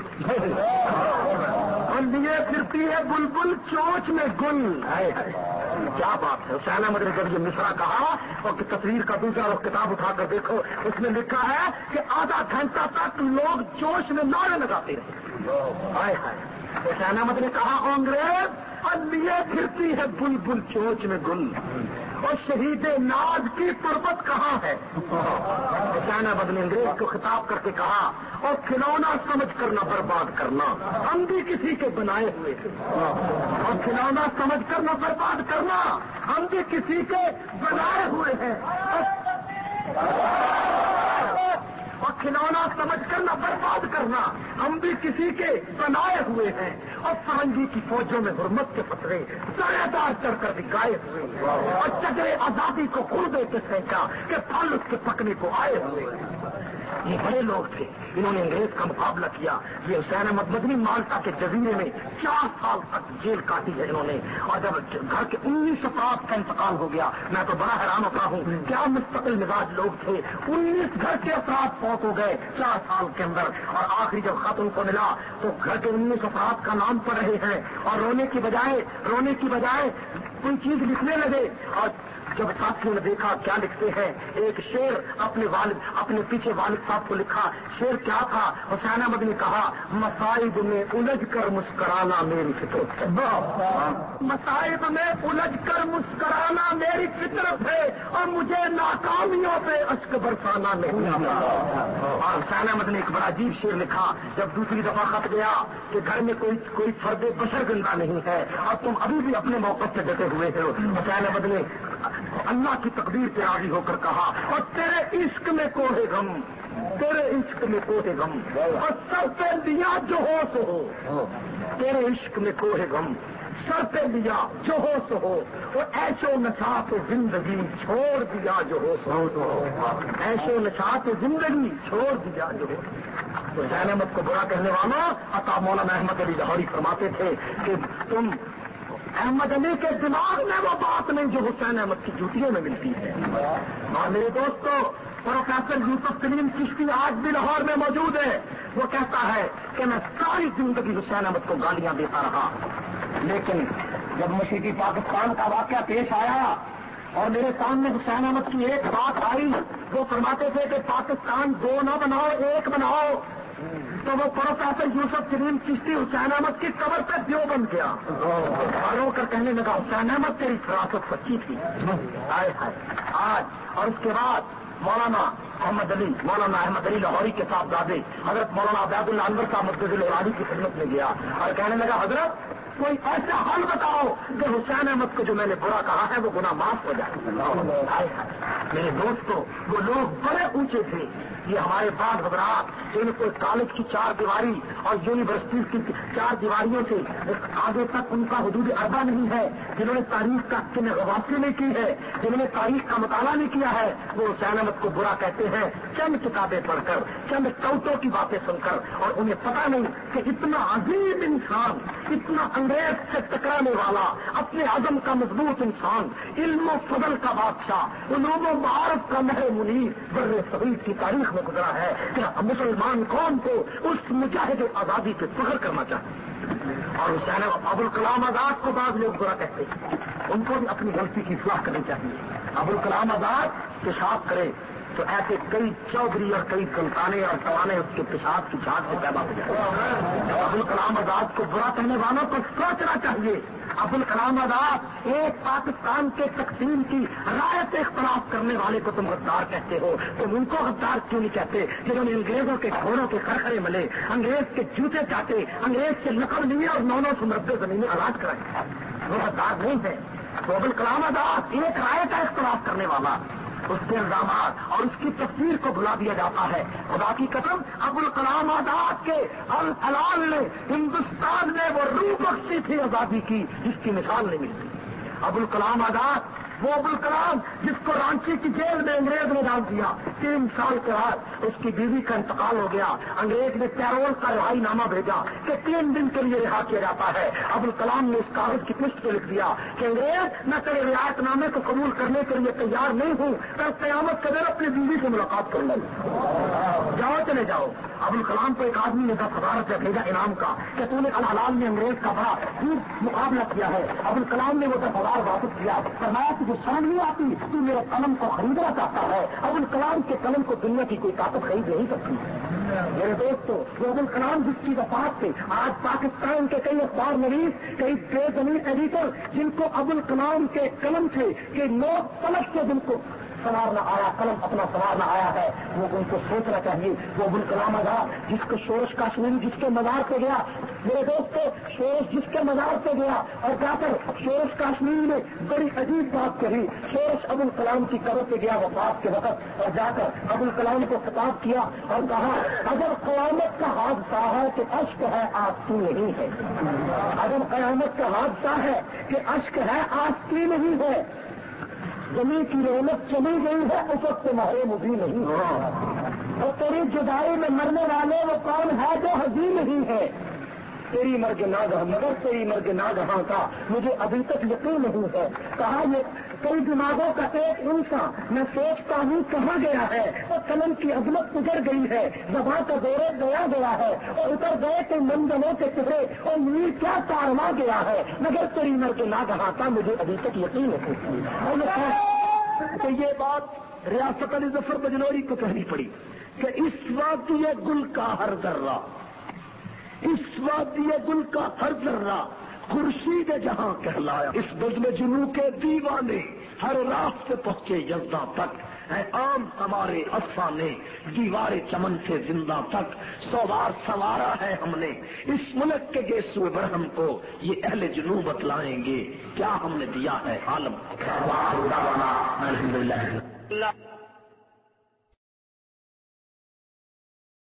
اور لیے پھرتی ہے بلبل چونچ میں گل۔ کیا بات ہے! حسین احمد نے جب یہ مصرع کہا اور کہ تصویر کا دوسرا رخ کتاب اٹھا کر دیکھو، اس میں لکھا ہے کہ آدھا گھنٹہ تک لوگ جوش میں نعرے لگاتے رہے۔ ہائے ہائے! حسین احمد نے کہا انگریز اور لیے پھرتی ہے بلبل چونچ میں گل، اور شہید ناز کی تربت کہاں ہے؟ حسین احمد نے انگریز کو خطاب کر کے کہا اور کھلونا سمجھ کر نہ برباد کرنا، ہم بھی کسی کے بنائے ہوئے ہیں، اور کھلونا سمجھ کر نہ برباد کرنا، ہم بھی کسی کے بنائے ہوئے ہیں، اور کھلونا سمجھ کر نہ برباد کرنا، ہم بھی کسی کے بنائے ہوئے ہیں، اور فرنگی کی فوجوں میں حرمت کے پترے سرے دار چڑھ کر دکھائے ہوئے، اور چگرے آزادی کو خوردے کے پھینکا کہ پھل اس کے پکنے کو آئے ہوئے۔ یہ بڑے لوگ تھے، انہوں نے انگریز کا مقابلہ کیا۔ یہ حسین احمد مدنی مالٹا کے جزیرے میں چار سال تک جیل کاٹی ہے انہوں نے، اور جب گھر کے انیس افراد کا انتقال ہو گیا، میں تو بڑا حیران ہوتا ہوں کیا مستقل مزاج لوگ تھے، انیس گھر کے افراد فوت ہو گئے چار سال کے اندر، اور آخری جب خط ان کو ملا تو گھر کے انیس افراد کا نام پڑھ رہے ہیں اور رونے کی بجائے رونے کی بجائے کوئی چیز لکھنے لگے، اور جب ساتھیوں نے دیکھا کیا لکھتے ہیں، ایک شعر اپنے والد اپنے پیچھے والد صاحب کو لکھا، شعر کیا تھا؟ حسین احمد نے کہا مصائب میں الجھ کر مسکرانا میری فطرت ہے، مصائب میں الجھ کر مسکرانا میری فطرت ہے، اور مجھے ناکامیوں پہ اشک برسانا نہیں آتا۔ اور حسین احمد نے ایک بڑا عجیب شعر لکھا جب دوسری دفعہ خط گیا کہ گھر میں کوئی کوئی فرد بشر زندہ نہیں ہے اور تم ابھی بھی اپنے موقف سے ڈٹے ہوئے ہو۔ حسین احمد نے اللہ کی تقدیر پہ راضی ہو کر کہا اور تیرے عشق میں کوہ غم، تیرے عشق میں کوہ غم، اور سر پہ لیا جو ہو سو ہو، تیرے عشق میں کوہ غم، سر پہ لیا جو ہو سو ہو، اور ایشو نشاط زندگی چھوڑ دیا جو ہو سو ہو، ایشو نشاط زندگی چھوڑ دیا جو ہو۔ تو حسین احمد کو برا کہنے والا عطا مولانا احمد علی لاہوری فرماتے تھے کہ تم احمد علی کے دماغ میں وہ بات نہیں جو حسین احمد کی جوتیوں میں ملتی ہے۔ اور میرے دوستو پروفیسر یوسف سلیم چشتی آج بھی لاہور میں موجود ہے، وہ کہتا ہے کہ میں ساری زندگی حسین احمد کو گالیاں دیتا رہا، لیکن جب مشرقی پاکستان کا واقعہ پیش آیا اور میرے سامنے حسین احمد کی ایک بات آئی، وہ فرماتے تھے کہ پاکستان دو نہ بناؤ ایک بناؤ، تو وہ پروفیسر یوسف کریم چشتی حسین احمد کی قبر پہ دیو بن گیا اور رو کر کہنے لگا حسین احمد تیری فراست سچی تھی. آئے ہائے آج. اور اس کے بعد مولانا محمد علی مولانا احمد علی لاہوری کے صاحبزادے حضرت مولانا عبید اللہ انور صاحب مسجد العرالی کی خدمت میں گیا اور کہنے لگا حضرت کوئی ایسا حل بتاؤ کہ حسین احمد کو جو میں نے برا کہا ہے وہ گناہ معاف ہو جائے. میرے دوستوں وہ لوگ بڑے اونچے تھے، یہ ہمارے بعد حضرات جن کو کالج کی چار دیواری اور یونیورسٹی کی چار دیواریوں سے آگے تک ان کا حدود اربا نہیں ہے، جنہوں نے تاریخ کا غواصی نہیں کی ہے، جنہوں نے تاریخ کا مطالعہ نہیں کیا ہے، وہ حسین احمد کو برا کہتے ہیں چند کتابیں پڑھ کر، چند کوٹوں کی باتیں سن کر، اور انہیں پتا نہیں کہ اتنا عظیم انسان، اتنا انگریز سے ٹکرانے والا، اپنے عزم کا مضبوط انسان، علم و فضل کا بادشاہ، علوم و معارف کا مہر منیر بر صغیر کی تاریخ میں گزرا ہے کہ مسلمان قوم کو اس مجاہد آزادی پہ فخر کرنا چاہیے. اور حسین ابو الکلام آزاد کو بعض لوگ برا کہتے ہیں، ان کو بھی اپنی غلطی کی اصلاح کرنی چاہیے. ابو الکلام آزاد پیشاب کرے تو ایسے کئی چودھری اور کئی سلطانے اور سوانے اس کے پیشاب کی جھاگ سے پیدا ہو جائے. ابو الکلام آزاد کو برا کہنے والوں کو سوچنا چاہیے. ابو الکلام آزاد ایک پاکستان کے تقسیم کی رائے سے اختلاف کرنے والے کو تم غدار کہتے ہو، تم ان کو غدار کیوں نہیں کہتے جنہوں نے انگریزوں کے گھوڑوں کے خرخرے ملے، انگریز کے جوتے چاٹے، انگریز کے لقب لیے اور نو نو سمربے زمینیں آزاد کرائے؟ وہ غدار نہیں ہے. تو ابو الکلام آزاد ایک رائے کا اختلاف کرنے والا، اس کے الزامات اور اس کی تفسیر کو بھلا دیا جاتا ہے. خدا کی قسم ابو الکلام آزاد کے الحلال نے ہندوستان میں وہ روح بخشی تھی آزادی کی جس کی مثال نہیں ملتی. ابو الکلام آزاد وہ ابو الکلام جس کو رانچی کی جیل میں انگریز نے ڈال دیا، تین سال کے بعد اس کی بیوی کا انتقال ہو گیا، انگریز نے پیرول کا رہائی نامہ بھیجا کہ تین دن کے لیے رہا کیا جاتا ہے. ابو الکلام نے اس کاغذ کی پشت پہ لکھ دیا کہ انگریز میں تیرے رعایت نامے کو قبول کرنے کے لیے تیار نہیں ہوں، کل قیامت کے دن اپنی بیوی سے ملاقات کر لوں، جاؤ چلے جاؤ. ابو الکلام کو ایک آدمی نے دس ہزار روپیہ بھیجا انعام کا کہ تو نے الحلال میں انگریز کا بڑا خوب مقابلہ کیا ہے. ابو الکلام نے وہ دس ہزار واپس کیا، فرمایا کہ جو شرم نہیں آتی تو میرے قلم کو خریدنا چاہتا ہے. ابو الکلام کے قلم کو دنیا کی کوئی طاقت خرید نہیں سکتی. میرے دوستو وہ ابو الکلام جس کی وفات سے آج پاکستان کے کئی اخبار نویس، کئی بے زمین ایڈیٹر جن کو ابو الکلام کے قلم سے کہ نوٹ پلک سے جن کو سنوارنا آیا، قلم اپنا سنوارنا آیا ہے، وہ ان کو سوچنا چاہیے. وہ ابو الکلام آزاد جس کو شورش کاشمیری جس کے مزار پہ گیا، میرے دوستو شورش جس کے مزار پہ گیا اور جا کر شورش کاشمیری نے بڑی عجیب بات کہی. شورش ابو الکلام کی قبر پہ گیا وفات کے وقت اور جا کر ابو الکلام کو خطاب کیا اور کہا اگر قیامت کا حادثہ ہے کہ اشک ہے آستی نہیں ہے، اگر قیامت کا حادثہ ہے کہ اشک ہے آستی نہیں ہے، زمین کی رونق چلی گئی ہے اس وقت محروم بھی نہیں ہو، اور تیری جدائی میں مرنے والے وہ کون ہے جو حزی نہیں ہے. تیری مرگ ناگہاں مگر تیری مرگ ناگہاں کا مجھے ابھی تک یقین نہیں ہے. کہا یہ کئی دماغوں کا ایک انسان میں سوچتا ہوں کہاں گیا ہے، اور قلم کی عظمت گزر گئی ہے، زبان کا دورے گیا گیا ہے اور اتر گئے کہ منزلوں کے چہرے اور نیل کیا تاروا گیا ہے، مگر تیری مرگ ناگہاں کا مجھے ابھی تک یقین نہیں ہے. تو یہ بات ریاست علی ظفر بجنوری کو کہنی پڑی کہ اس وادی گل کا ہر ذرہ، اس وادی گل کا ہر ذرہ خورشید جہاں کہلایا. اس بزم جنو کے دیوانے ہر راہ سے پہنچے یزداں تک، ہے عام ہمارے افسانے دیوار چمن سے زندہ تک. سوار سوارا ہے ہم نے اس ملک کے گیسو برہم کو، یہ اہل جنوب بتلائیں گے کیا ہم نے دیا ہے عالم.